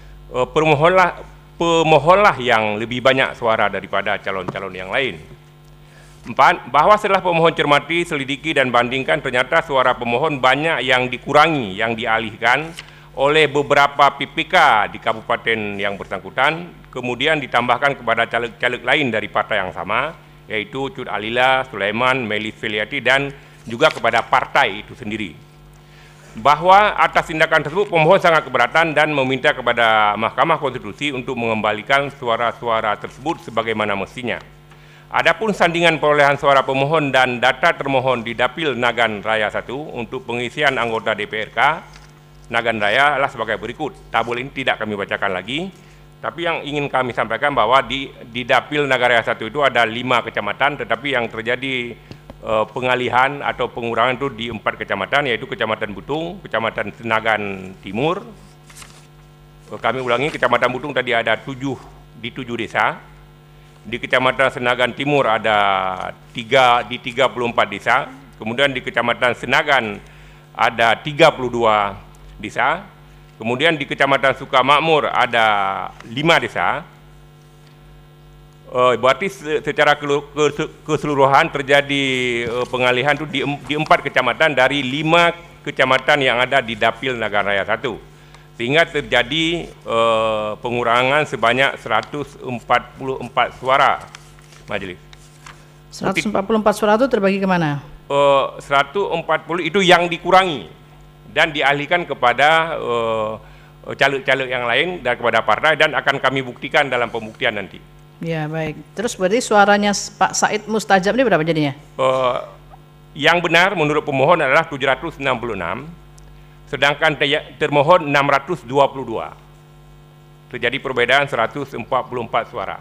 pemohonlah yang lebih banyak suara daripada calon-calon yang lain. 4. Bahwa setelah pemohon cermati, selidiki dan bandingkan, ternyata suara pemohon banyak yang dikurangi, yang dialihkan oleh beberapa PPK di kabupaten yang bersangkutan, kemudian ditambahkan kepada caleg-caleg lain dari partai yang sama, yaitu Cut Alila, Sulaiman, Melis Feliati, dan juga kepada partai itu sendiri. Bahwa atas tindakan tersebut pemohon sangat keberatan dan meminta kepada Mahkamah Konstitusi untuk mengembalikan suara-suara tersebut sebagaimana mestinya. Adapun sandingan perolehan suara pemohon dan data termohon di Dapil Naganraya 1 untuk pengisian anggota DPRK Naganraya adalah sebagai berikut. Tabel ini tidak kami bacakan lagi, tapi yang ingin kami sampaikan bahwa di Dapil Naganraya 1 itu ada 5 kecamatan, tetapi yang terjadi pengalihan atau pengurangan itu di 4 kecamatan, yaitu Kecamatan Butung, Kecamatan Senagan Timur. Kami ulangi, Kecamatan Butung tadi ada 7 desa. di Kecamatan Senagan Timur ada 3 di 34 desa, kemudian di Kecamatan Senagan ada 32 desa, kemudian di Kecamatan Sukamakmur ada 5 desa. Berarti secara keseluruhan terjadi pengalihan itu di 4 kecamatan dari 5 kecamatan yang ada di Dapil Nagan Raya 1, sehingga terjadi pengurangan sebanyak 144 suara majelis. 144 suara itu terbagi kemana? 140 itu yang dikurangi dan dialihkan kepada caleg-caleg yang lain dan kepada partai, dan akan kami buktikan dalam pembuktian nanti. Ya, baik. Terus berarti suaranya Pak Said Mustajab ini berapa jadinya? Yang benar menurut pemohon adalah 766, sedangkan termohon 622. Terjadi perbedaan 144 suara.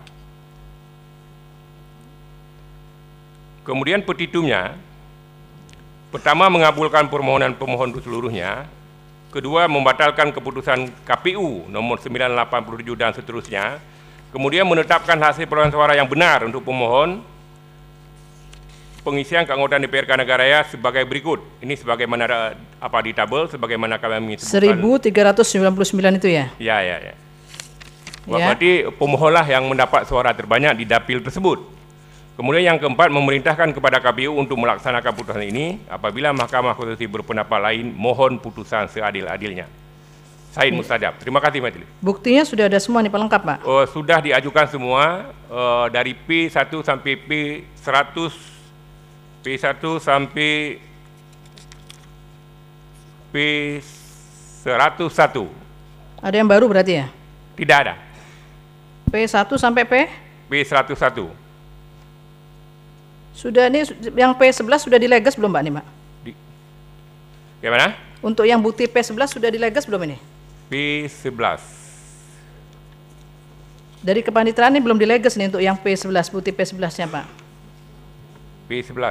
Kemudian petitumnya, pertama mengabulkan permohonan pemohon itu seluruhnya, kedua membatalkan keputusan KPU nomor 987 dan seterusnya, kemudian menetapkan hasil perolehan suara yang benar untuk pemohon pengisian keanggotaan DPRK Nagan Raya sebagai berikut. Ini sebagaimana di tabel, sebagaimana kami sebutkan. 1399 itu ya? Ya. Berarti pemohonlah yang mendapat suara terbanyak di dapil tersebut. Kemudian yang keempat, memerintahkan kepada KPU untuk melaksanakan putusan ini. Apabila Mahkamah Konstitusi berpendapat lain, mohon putusan seadil-adilnya. Said Mustajab. Terima kasih majelis. Buktinya sudah ada semua nih, pelengkap Pak? Sudah diajukan semua dari P1 sampai P100, P1 sampai P101. Ada yang baru berarti ya? Tidak ada. P1 sampai P101. Sudah nih, yang P11 sudah dileges belum Mbak nih Mbak? Gimana? Untuk yang bukti P11 sudah dileges belum ini? P11. Dari kepaniteraan ini belum dileges nih untuk yang P11, bukti P11-nya Pak. P11.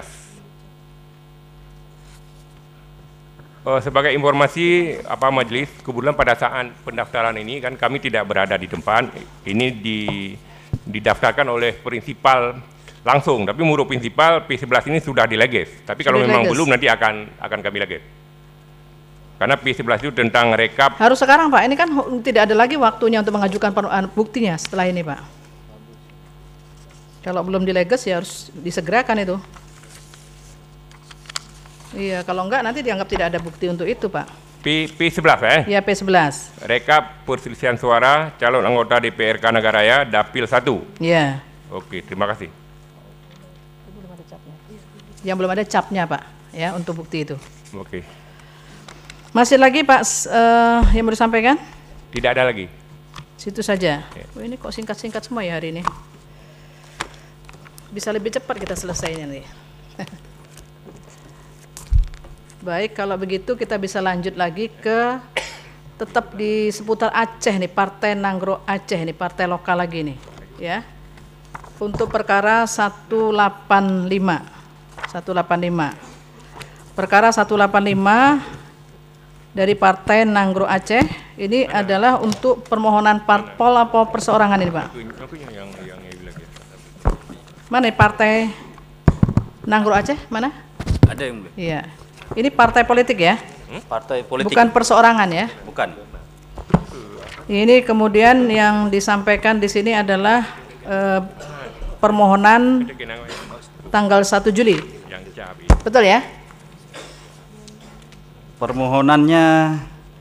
Sebagai informasi majelis, kebetulan pada saat pendaftaran ini kan kami tidak berada di tempat. Ini didaftarkan oleh prinsipal langsung, tapi menurut prinsipal P11 ini sudah dileges. Tapi kalau memang belum, nanti akan kami leges. Karena P11 itu tentang rekap. Harus sekarang Pak, ini kan tidak ada lagi waktunya untuk mengajukan buktinya setelah ini Pak. Kalau belum dileges ya harus disegerakan itu. Iya, kalau enggak nanti dianggap tidak ada bukti untuk itu Pak. P11 Iya, P11. Rekap perselisihan suara calon anggota DPRK Nagan Raya Dapil 1. Iya. Oke, terima kasih. Yang belum ada capnya Pak, ya, untuk bukti itu. Oke. Masih lagi Pak yang mau disampaikan? Tidak ada lagi. Situ saja. Oh, ini kok singkat-singkat semua ya hari ini. Bisa lebih cepat kita selesainya nih. Baik, kalau begitu kita bisa lanjut lagi ke tetap di seputar Aceh nih, Partai Nanggro Aceh nih, partai lokal lagi nih, ya. Untuk perkara 185. Perkara 185 dari Partai Nanggro Aceh ini adalah untuk permohonan parpol apa perseorangan ini Pak? Mana Partai Nanggro Aceh? Mana? Ada yang boleh. Iya. Ini partai politik ya? Partai politik. Bukan perseorangan ya? Bukan. Ini kemudian yang disampaikan di sini adalah permohonan tanggal 1 Juli. Betul ya? Permohonannya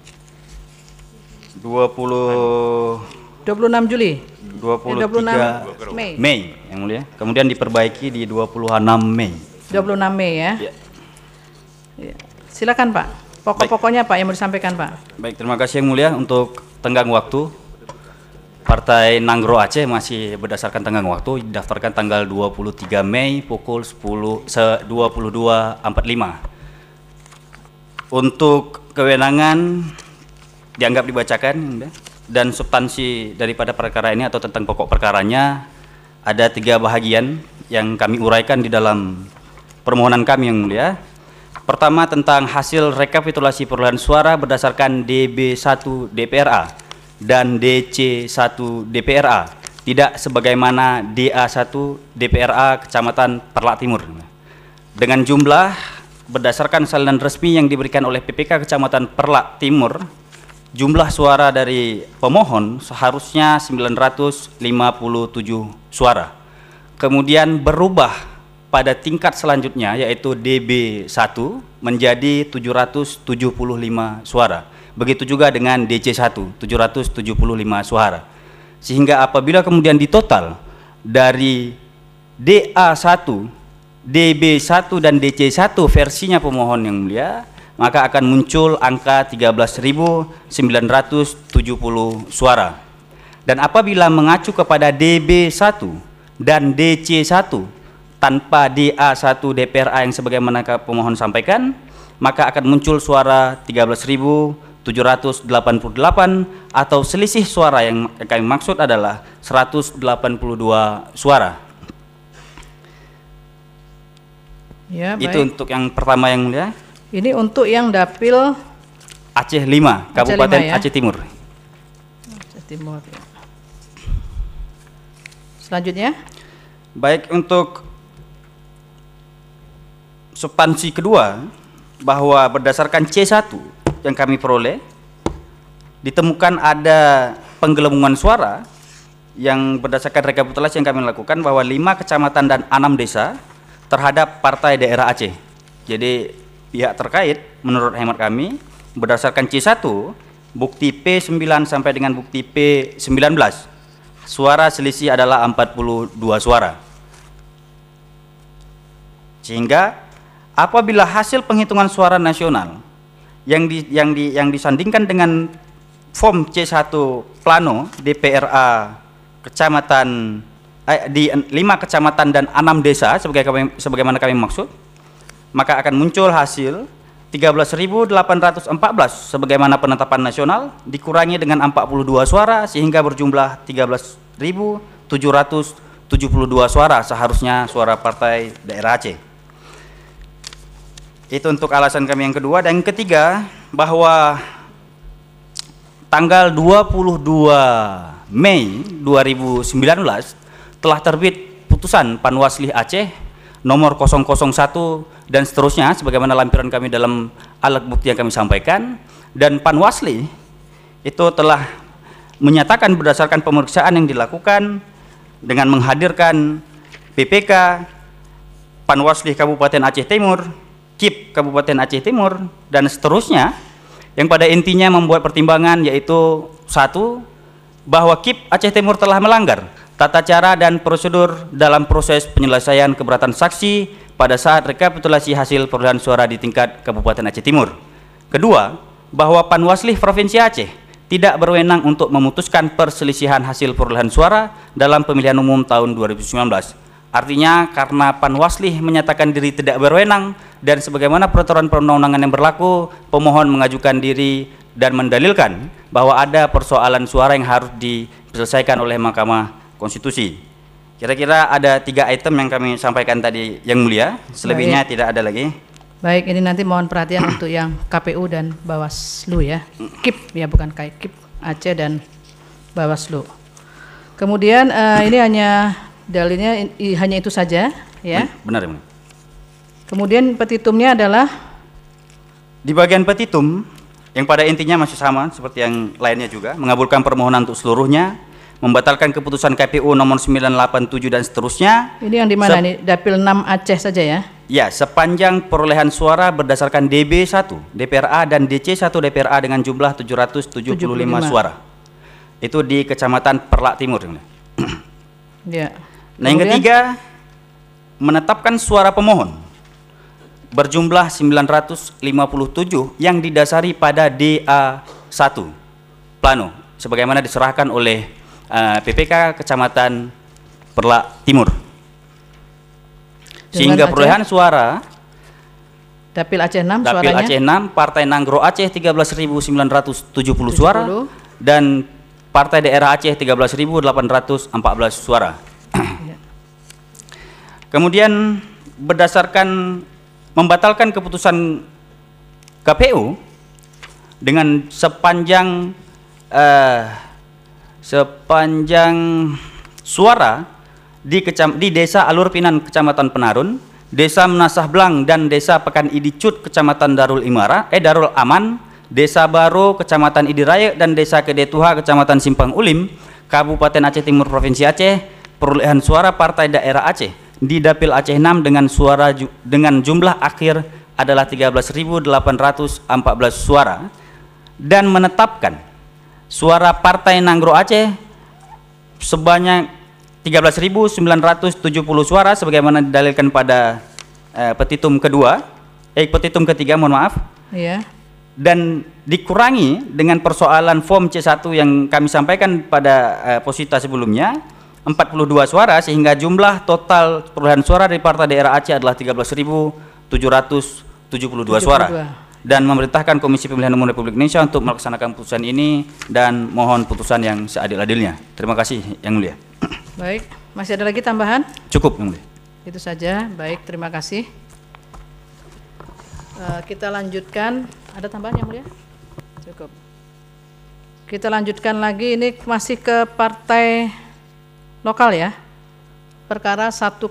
26 Juli. 26 Mei yang mulia. Kemudian diperbaiki di 26 Mei. 26 Mei ya. Ya. Silakan Pak. Pokok-pokoknya Pak yang mau disampaikan Pak. Baik, terima kasih yang mulia. Untuk tenggang waktu, Partai Nanggro Aceh masih berdasarkan tenggang waktu didaftarkan tanggal 23 Mei pukul 22.45. Untuk kewenangan dianggap dibacakan dan substansi daripada perkara ini atau tentang pokok perkaranya ada 3 bahagian yang kami uraikan di dalam permohonan kami yang mulia. Pertama, tentang hasil rekapitulasi perolehan suara berdasarkan DB1 DPRA dan DC1 DPRA tidak sebagaimana DA1 DPRA Kecamatan Perlak Timur. Dengan jumlah berdasarkan salinan resmi yang diberikan oleh PPK Kecamatan Perlak Timur, jumlah suara dari pemohon seharusnya 957 suara. Kemudian berubah pada tingkat selanjutnya yaitu DB1 menjadi 775 suara. Begitu juga dengan DC1 775 suara. Sehingga apabila kemudian ditotal dari DA1, DB1 dan DC1 versinya pemohon yang mulia, maka akan muncul angka 13.970 suara. Dan apabila mengacu kepada DB1 dan DC1 tanpa DA1 DPRA yang sebagaimana pemohon sampaikan, maka akan muncul suara 13.788 atau selisih suara yang kami maksud adalah 182 suara. Ya, itu baik. untuk yang pertama yang mulia. Ini untuk yang dapil Aceh 5, Kabupaten ya? Aceh Timur. Aceh Timur. Ya. Selanjutnya, baik, untuk substansi kedua, bahwa berdasarkan C1 yang kami peroleh, ditemukan ada penggelembungan suara yang berdasarkan rekapitulasi yang kami lakukan bahwa 5 kecamatan dan 6 desa terhadap Partai Daerah Aceh. Jadi pihak terkait menurut hemat kami berdasarkan C1 bukti P9 sampai dengan bukti P19 suara selisih adalah 42 suara. Sehingga apabila hasil penghitungan suara nasional yang disandingkan dengan form C1 plano DPRA kecamatan di 5 kecamatan dan 6 desa sebagaimana kami maksud, maka akan muncul hasil 13.814 sebagaimana penetapan nasional dikurangi dengan 42 suara sehingga berjumlah 13.772 suara seharusnya suara Partai Daerah Aceh. Itu untuk alasan kami yang kedua. Dan yang ketiga, bahwa tanggal 22 Mei 2019 telah terbit putusan Panwasli Aceh nomor 001 dan seterusnya sebagaimana lampiran kami dalam alat bukti yang kami sampaikan, dan Panwasli itu telah menyatakan berdasarkan pemeriksaan yang dilakukan dengan menghadirkan PPK Panwasli Kabupaten Aceh Timur, KIP Kabupaten Aceh Timur dan seterusnya, yang pada intinya membuat pertimbangan yaitu satu, bahwa KIP Aceh Timur telah melanggar tata cara dan prosedur dalam proses penyelesaian keberatan saksi pada saat rekapitulasi hasil perolehan suara di tingkat Kabupaten Aceh Timur. Kedua, bahwa Panwasli Provinsi Aceh tidak berwenang untuk memutuskan perselisihan hasil perolehan suara dalam pemilihan umum tahun 2019. Artinya karena Panwasli menyatakan diri tidak berwenang dan sebagaimana peraturan perundang-undangan yang berlaku, pemohon mengajukan diri dan mendalilkan bahwa ada persoalan suara yang harus diselesaikan oleh Mahkamah Konstitusi. Kira-kira ada 3 item yang kami sampaikan tadi yang mulia, selebihnya tidak ada lagi. baik, ini nanti mohon perhatian untuk yang KPU dan Bawaslu ya. KIP ya, bukan KIP Aceh dan Bawaslu. Kemudian ini hanya dalilnya hanya itu saja ya. Benar, benar. Kemudian petitumnya adalah di bagian petitum yang pada intinya masih sama seperti yang lainnya juga, mengabulkan permohonan untuk seluruhnya, membatalkan keputusan KPU nomor 987 dan seterusnya. Ini yang di mana nih? Dapil 6 Aceh saja ya? Ya, sepanjang perolehan suara berdasarkan DB1 DPRA dan DC1 DPRA dengan jumlah 775 suara. Itu di Kecamatan Perlak Timur. Ya. Nah, yang ketiga, menetapkan suara pemohon berjumlah 957 yang didasari pada DA1 plano sebagaimana diserahkan oleh PPK Kecamatan Perlak Timur. Sehingga perolehan suara Dapil Aceh 6 Dapil suaranya Aceh 6 Partai Nanggro Aceh 13.970 suara dan Partai Daerah Aceh 13.814 suara. Kemudian berdasarkan membatalkan keputusan KPU dengan sepanjang suara di Desa Alur Pinan, Kecamatan Penarun, Desa Menasah Blang dan Desa Pekan Idicut, Kecamatan Darul Aman, Desa Baro, Kecamatan Idiraya dan Desa Kedetuha, Kecamatan Simpang Ulim, Kabupaten Aceh Timur, Provinsi Aceh, perolehan suara Partai Daerah Aceh di Dapil Aceh 6 dengan jumlah akhir adalah 13.814 suara, dan menetapkan suara Partai Nanggro Aceh sebanyak 13.970 suara sebagaimana didalilkan pada petitum ketiga, mohon maaf. Iya. Dan dikurangi dengan persoalan form C1 yang kami sampaikan pada posita sebelumnya 42 suara, sehingga jumlah total perolehan suara dari Partai Daerah Aceh adalah 13.772 suara, dan memerintahkan Komisi Pemilihan Umum Republik Indonesia untuk melaksanakan putusan ini dan mohon putusan yang seadil-adilnya. Terima kasih Yang Mulia. Baik, masih ada lagi tambahan? Cukup Yang Mulia. Itu saja. Baik, terima kasih. Kita lanjutkan. Ada tambahan Yang Mulia? Cukup. Kita lanjutkan lagi. Ini masih ke partai lokal ya. Perkara 103.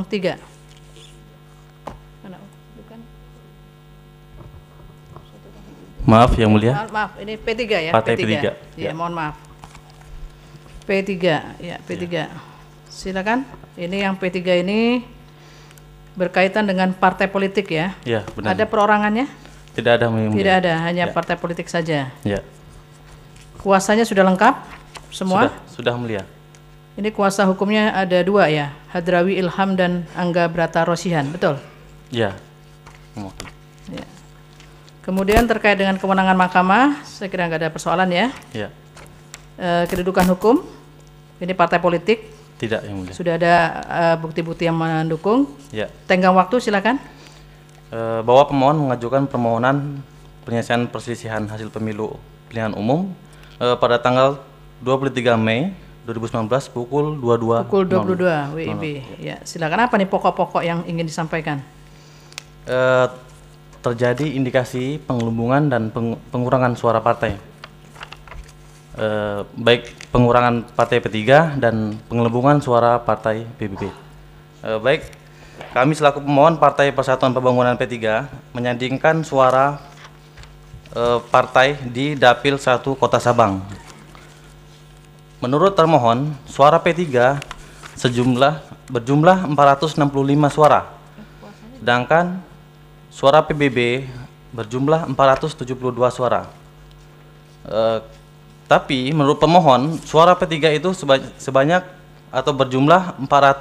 Maaf Yang Mulia. Maaf, ini P3 ya. Partai P3. Ya, mohon maaf. P3, ya P3. Silakan. Ini yang P3 ini berkaitan dengan partai politik ya. Ya, benar. Ada perorangannya? Tidak ada Yang Mulia. Tidak ada, hanya Ya. partai politik saja. Ya. Kuasanya sudah lengkap semua? Sudah Mulia. Ini kuasa hukumnya ada dua ya, Hadrawi Ilham dan Angga Brata Rosihan, betul? Ya. Ya. Kemudian terkait dengan kewenangan mahkamah, saya kira nggak ada persoalan ya. Ya. Kedudukan hukum, ini partai politik. Tidak Yang Mulia. Sudah ada bukti-bukti yang mendukung. Ya. Tenggang waktu silakan. Bahwa pemohon mengajukan permohonan penyelesaian perselisihan hasil pemilu pilihan umum pada tanggal 23 Mei 2019 pukul 22. Pukul 22 WIB. Ya, silakan. Apa nih pokok-pokok yang ingin disampaikan? Terjadi indikasi penggelembungan dan pengurangan suara partai, baik pengurangan partai P3 dan penggelembungan suara partai PBB. Baik, kami selaku pemohon Partai Persatuan Pembangunan P3 menyandingkan suara partai di Dapil 1 Kota Sabang. Menurut termohon, suara P3 berjumlah 465 suara, sedangkan suara PBB berjumlah 472 suara. Tapi menurut pemohon, suara P3 itu sebanyak atau berjumlah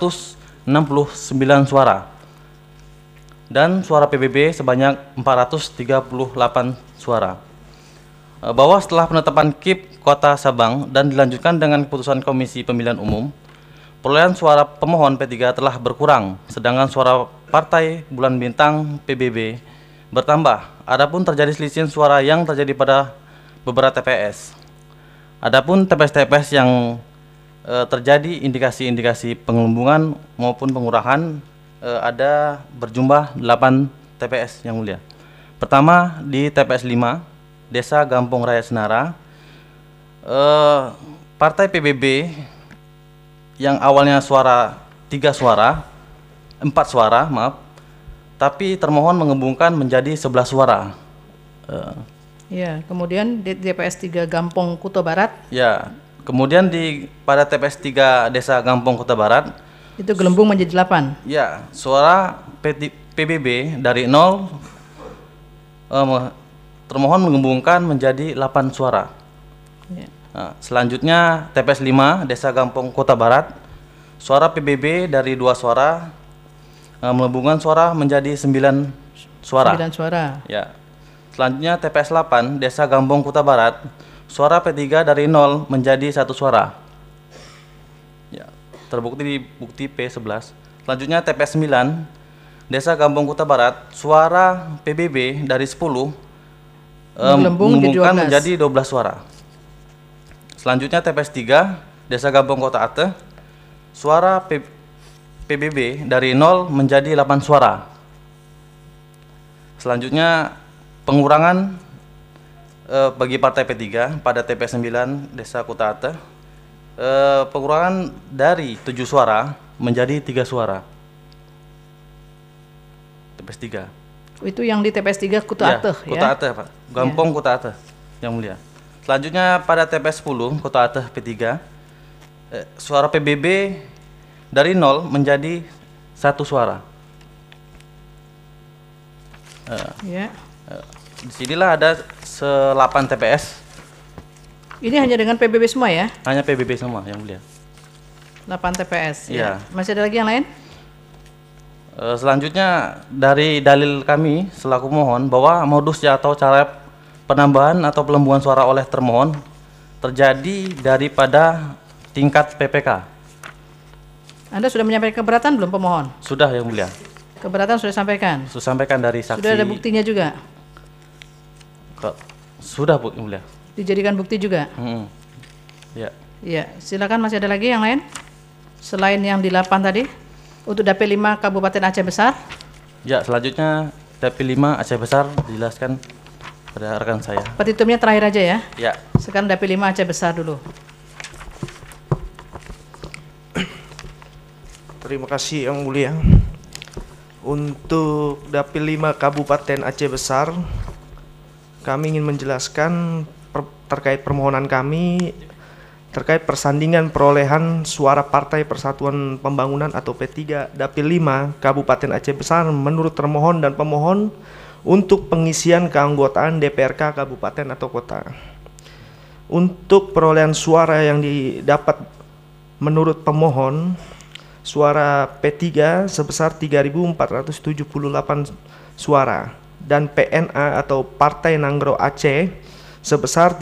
469 suara, dan suara PBB sebanyak 438 suara. Bahwa setelah penetapan KIP Kota Sabang dan dilanjutkan dengan keputusan Komisi Pemilihan Umum, perolehan suara pemohon P3 telah berkurang, sedangkan suara Partai Bulan Bintang PBB bertambah. Adapun terjadi selisih suara yang terjadi pada beberapa TPS. Adapun TPS-TPS yang terjadi indikasi-indikasi penggelembungan maupun pengurahan ada berjumlah 8 TPS Yang Mulia. Pertama di TPS 5 Desa Gampong Raya Senara, Partai PBB yang awalnya 4 suara, tapi termohon mengembungkan menjadi 11 suara. Ya, kemudian di TPS 3 Gampong Kuto Barat. Ya, kemudian pada TPS 3 Desa Gampong Kuto Barat itu gelembung menjadi 8. Ya, suara PBB dari 0 termohon mengembungkan menjadi 8 suara. Ya. Nah, selanjutnya TPS 5 Desa Gampong Kota Barat, suara PBB dari 2 suara melembungkan suara menjadi 9 suara. 9 suara. Ya. Selanjutnya TPS 8 Desa Gampong Kota Barat, suara P3 dari 0 menjadi 1 suara. Ya, terbukti di bukti P11. Selanjutnya TPS 9 Desa Gampong Kota Barat, suara PBB dari 10 mengembungkan menjadi 12 suara. Selanjutnya TPS 3 Desa Gampong Kota Aceh, suara PBB dari 0 menjadi 8 suara. Selanjutnya pengurangan bagi partai P3 pada TPS 9 Desa Kota Aceh, Pengurangan dari 7 suara menjadi 3 suara. TPS 3. Itu yang di TPS 3 Kuta Ya, Ateh Kuta ya? Ateh, Pak. Gampong Kuta Ateh, Yang Mulia. Selanjutnya pada TPS 10 Kuta Ateh P3, suara PBB dari 0 menjadi 1 suara. Ya. Disinilah ada 8 TPS. Ini hanya dengan PBB semua ya? Hanya PBB semua, Yang Mulia. 8 TPS. Iya. Ya. Masih ada lagi yang lain? Selanjutnya dari dalil kami selaku mohon bahwa modus atau cara penambahan atau pelembungan suara oleh termohon terjadi daripada tingkat PPK. Anda sudah menyampaikan keberatan belum pemohon? Sudah, Yang Mulia. Keberatan sudah sampaikan? Sudah sampaikan dari saksi. Sudah ada buktinya juga? Sudah, Bu, Yang Mulia. Dijadikan bukti juga? Ya. Ya, silakan. Masih ada lagi yang lain? Selain yang di 8 tadi? Untuk Dapil 5 Kabupaten Aceh Besar? Ya, selanjutnya Dapil 5 Aceh Besar dijelaskan pada rekan saya. Petitumnya terakhir aja ya? Ya. Sekarang Dapil 5 Aceh Besar dulu. Terima kasih Yang Mulia. Untuk Dapil 5 Kabupaten Aceh Besar, kami ingin menjelaskan terkait permohonan kami terkait persandingan perolehan suara Partai Persatuan Pembangunan atau P3 Dapil 5 Kabupaten Aceh Besar menurut termohon dan pemohon untuk pengisian keanggotaan DPRK Kabupaten atau Kota. Untuk perolehan suara yang didapat menurut pemohon, suara P3 sebesar 3.478 suara dan PNA atau Partai Nanggro Aceh sebesar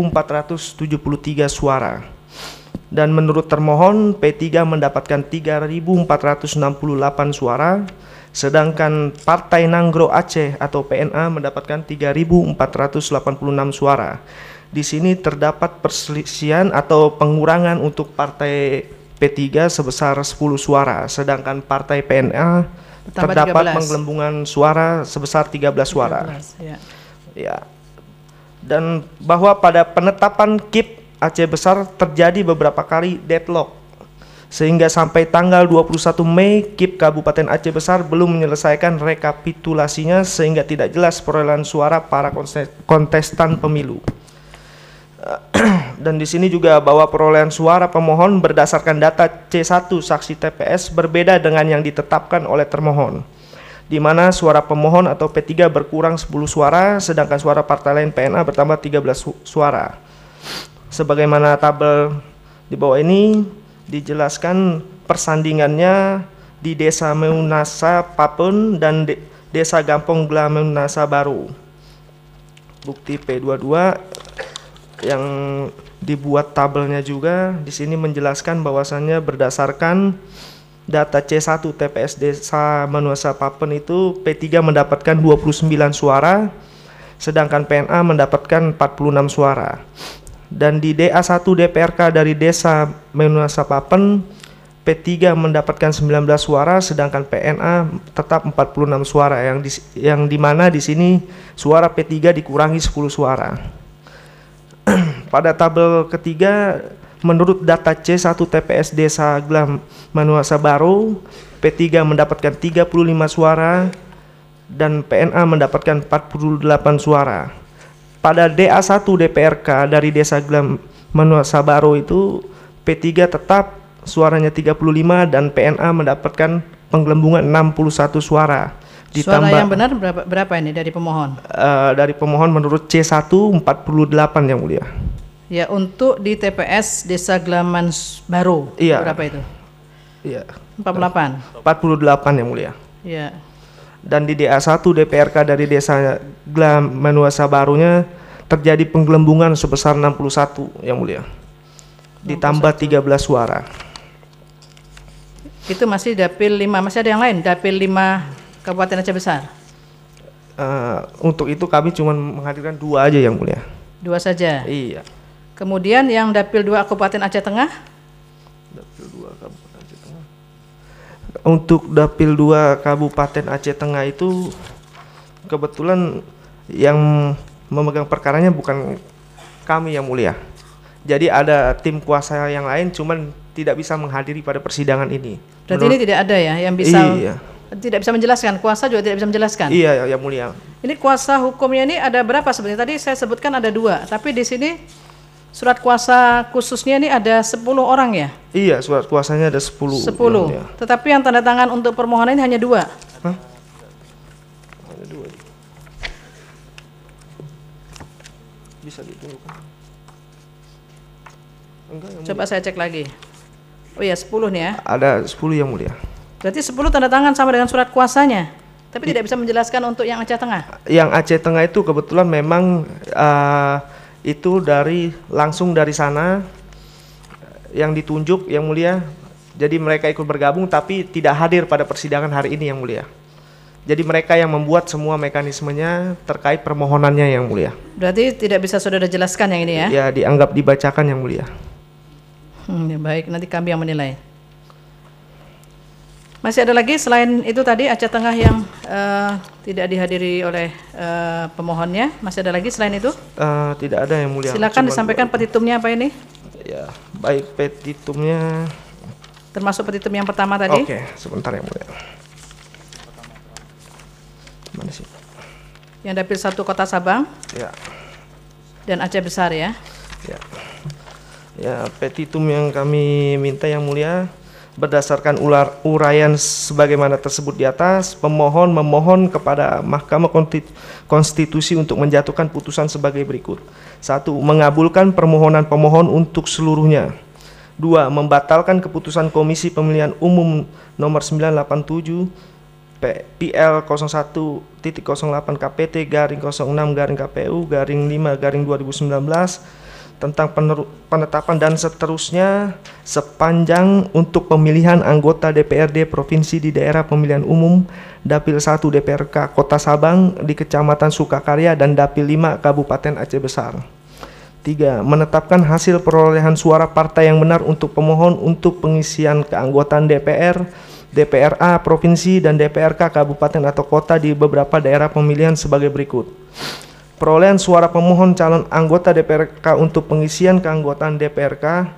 3.473 suara. Dan menurut termohon, P3 mendapatkan 3.468 suara, sedangkan Partai Nanggro Aceh atau PNA mendapatkan 3.486 suara. Di sini terdapat perselisihan atau pengurangan untuk Partai P3 sebesar 10 suara, sedangkan Partai PNA terdapat penggelembungan suara sebesar 13 suara. 13, ya. Ya. Dan bahwa pada penetapan KIP Aceh Besar terjadi beberapa kali deadlock, sehingga sampai tanggal 21 Mei KIP Kabupaten Aceh Besar belum menyelesaikan rekapitulasinya, sehingga tidak jelas perolehan suara para kontestan pemilu. Dan di sini juga bahwa perolehan suara pemohon berdasarkan data C1 saksi TPS berbeda dengan yang ditetapkan oleh termohon, di mana suara pemohon atau P3 berkurang 10 suara, sedangkan suara partai lain PNA bertambah 13 suara. Sebagaimana tabel di bawah ini dijelaskan persandingannya di Desa Meunasa Papen dan Desa Gampong Gla Meunasa Baru. Bukti P22 yang dibuat tabelnya juga di sini menjelaskan bahwasannya berdasarkan data C1 TPS Desa Menuasa Papen itu P3 mendapatkan 29 suara, sedangkan PNA mendapatkan 46 suara. Dan di DA1 DPRK dari Desa Menuasa Papen, P3 mendapatkan 19 suara, sedangkan PNA tetap 46 suara, yang dimana di sini suara P3 dikurangi 10 suara. Pada tabel ketiga, menurut data C1 TPS Desa Glam Manuasa Baru, P3 mendapatkan 35 suara dan PNA mendapatkan 48 suara. Pada DA1 DPRK dari Desa Glam Manuasa Baru itu P3 tetap suaranya 35 dan PNA mendapatkan penggelembungan 61 suara. Suara yang benar berapa ini dari pemohon? Dari pemohon menurut C1 48 Yang Mulia. Ya, untuk di TPS Desa Glaman Baru, iya. Berapa itu? Iya. 48. 48 Yang Mulia. Iya. Dan di DA1 DPRK dari Desa Glam Manuasa Barunya terjadi penggelembungan sebesar 61 Yang Mulia. Ditambah 13 suara. Itu masih Dapil 5, masih ada yang lain? Dapil 5 Kabupaten Aceh Besar? Untuk itu kami cuma menghadirkan 2 aja Yang Mulia. 2 saja? Iya. Kemudian yang Dapil 2 Kabupaten Aceh Tengah? Dapil 2 Kabupaten Aceh Tengah. Untuk Dapil 2 Kabupaten Aceh Tengah itu kebetulan yang memegang perkaranya bukan kami Yang Mulia. Jadi ada tim kuasa yang lain cuman tidak bisa menghadiri pada persidangan ini. Berarti ini tidak ada ya yang bisa Iya. tidak bisa menjelaskan, kuasa juga tidak bisa menjelaskan. Iya, yang mulia. Ini kuasa hukumnya ini ada berapa sebenarnya? Tadi saya sebutkan ada 2, tapi di sini surat kuasa khususnya ini ada 10 orang ya? Iya, surat kuasanya ada 10. 10. Tetapi yang tanda tangan untuk permohonan ini hanya 2. Hah? Ada 2. Bisa ditunggukan. Enggak, yang Coba saya cek lagi. Oh iya, 10 nih ya. Ada 10 yang mulia. Berarti 10 tanda tangan sama dengan surat kuasanya. Tapi tidak bisa menjelaskan untuk yang Aceh Tengah. Yang Aceh Tengah itu kebetulan memang itu langsung dari sana yang ditunjuk yang mulia. Jadi mereka ikut bergabung tapi tidak hadir pada persidangan hari ini yang mulia. Jadi mereka yang membuat semua mekanismenya terkait permohonannya yang mulia. Berarti tidak bisa saudara jelaskan yang ini ya? Ya, dianggap dibacakan yang mulia. Ya, baik, nanti kami yang menilai. Masih ada lagi selain itu tadi Aceh Tengah yang tidak dihadiri oleh pemohonnya? Masih ada lagi selain itu? Tidak ada yang mulia. Silakan Cuman disampaikan petitumnya apa ini? Ya, baik petitumnya. Termasuk petitum yang pertama tadi? Oke, sebentar yang mulia. Mana sih? Yang dapil 1 Kota Sabang? Ya. Dan Aceh Besar ya? Ya. Ya, petitum yang kami minta yang mulia berdasarkan uraian sebagaimana tersebut di atas, pemohon memohon kepada Mahkamah Konstitusi untuk menjatuhkan putusan sebagai berikut. 1. Mengabulkan permohonan pemohon untuk seluruhnya. 2. Membatalkan keputusan Komisi Pemilihan Umum nomor 987 PL 01.08 KPT garing 06 garing KPU garing 5 garing 2019 tentang penetapan dan seterusnya sepanjang untuk pemilihan anggota DPRD Provinsi di daerah pemilihan umum Dapil 1 DPRK Kota Sabang di Kecamatan Sukakarya dan Dapil 5 Kabupaten Aceh Besar. 3. Menetapkan hasil perolehan suara partai yang benar untuk pemohon untuk pengisian keanggotaan DPR, DPRA Provinsi dan DPRK Kabupaten atau Kota di beberapa daerah pemilihan sebagai berikut. Perolehan suara pemohon calon anggota DPRK untuk pengisian keanggotaan DPRK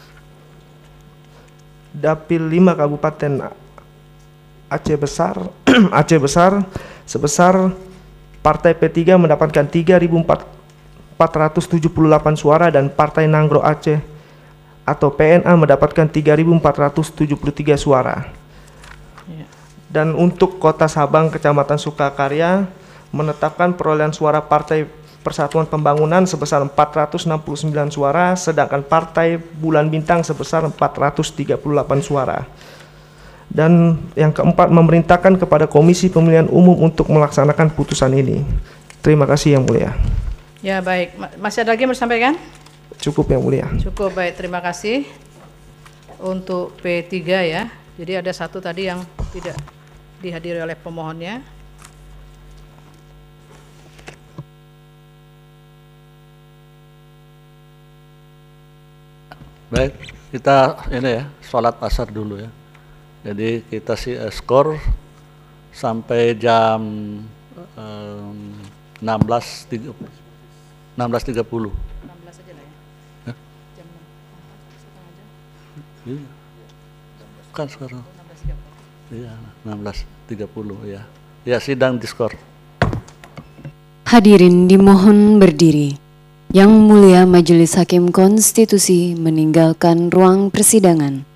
Dapil 5 Kabupaten Aceh Besar Aceh Besar sebesar Partai P3 mendapatkan 3.478 suara dan Partai Nanggro Aceh atau PNA mendapatkan 3.473 suara. Dan untuk Kota Sabang Kecamatan Sukakarya menetapkan perolehan suara Partai Persatuan Pembangunan sebesar 469 suara, sedangkan Partai Bulan Bintang sebesar 438 suara. Dan yang keempat, memerintahkan kepada Komisi Pemilihan Umum untuk melaksanakan putusan ini. Terima kasih yang mulia. Ya baik, masih ada lagi yang mau disampaikan? Cukup yang mulia. Cukup, baik, terima kasih. Untuk P3 ya, jadi ada 1 tadi yang tidak dihadiri oleh pemohonnya. Baik, kita ini ya, sholat asar dulu ya. Jadi kita skor sampai jam 16.30. 16.30. 16 aja lah ya. Jam 6. Iya. Kan sekarang. Iya, 16.30 ya. Ya, sidang diskor. Hadirin dimohon berdiri. Yang Mulia Majelis Hakim Konstitusi meninggalkan ruang persidangan.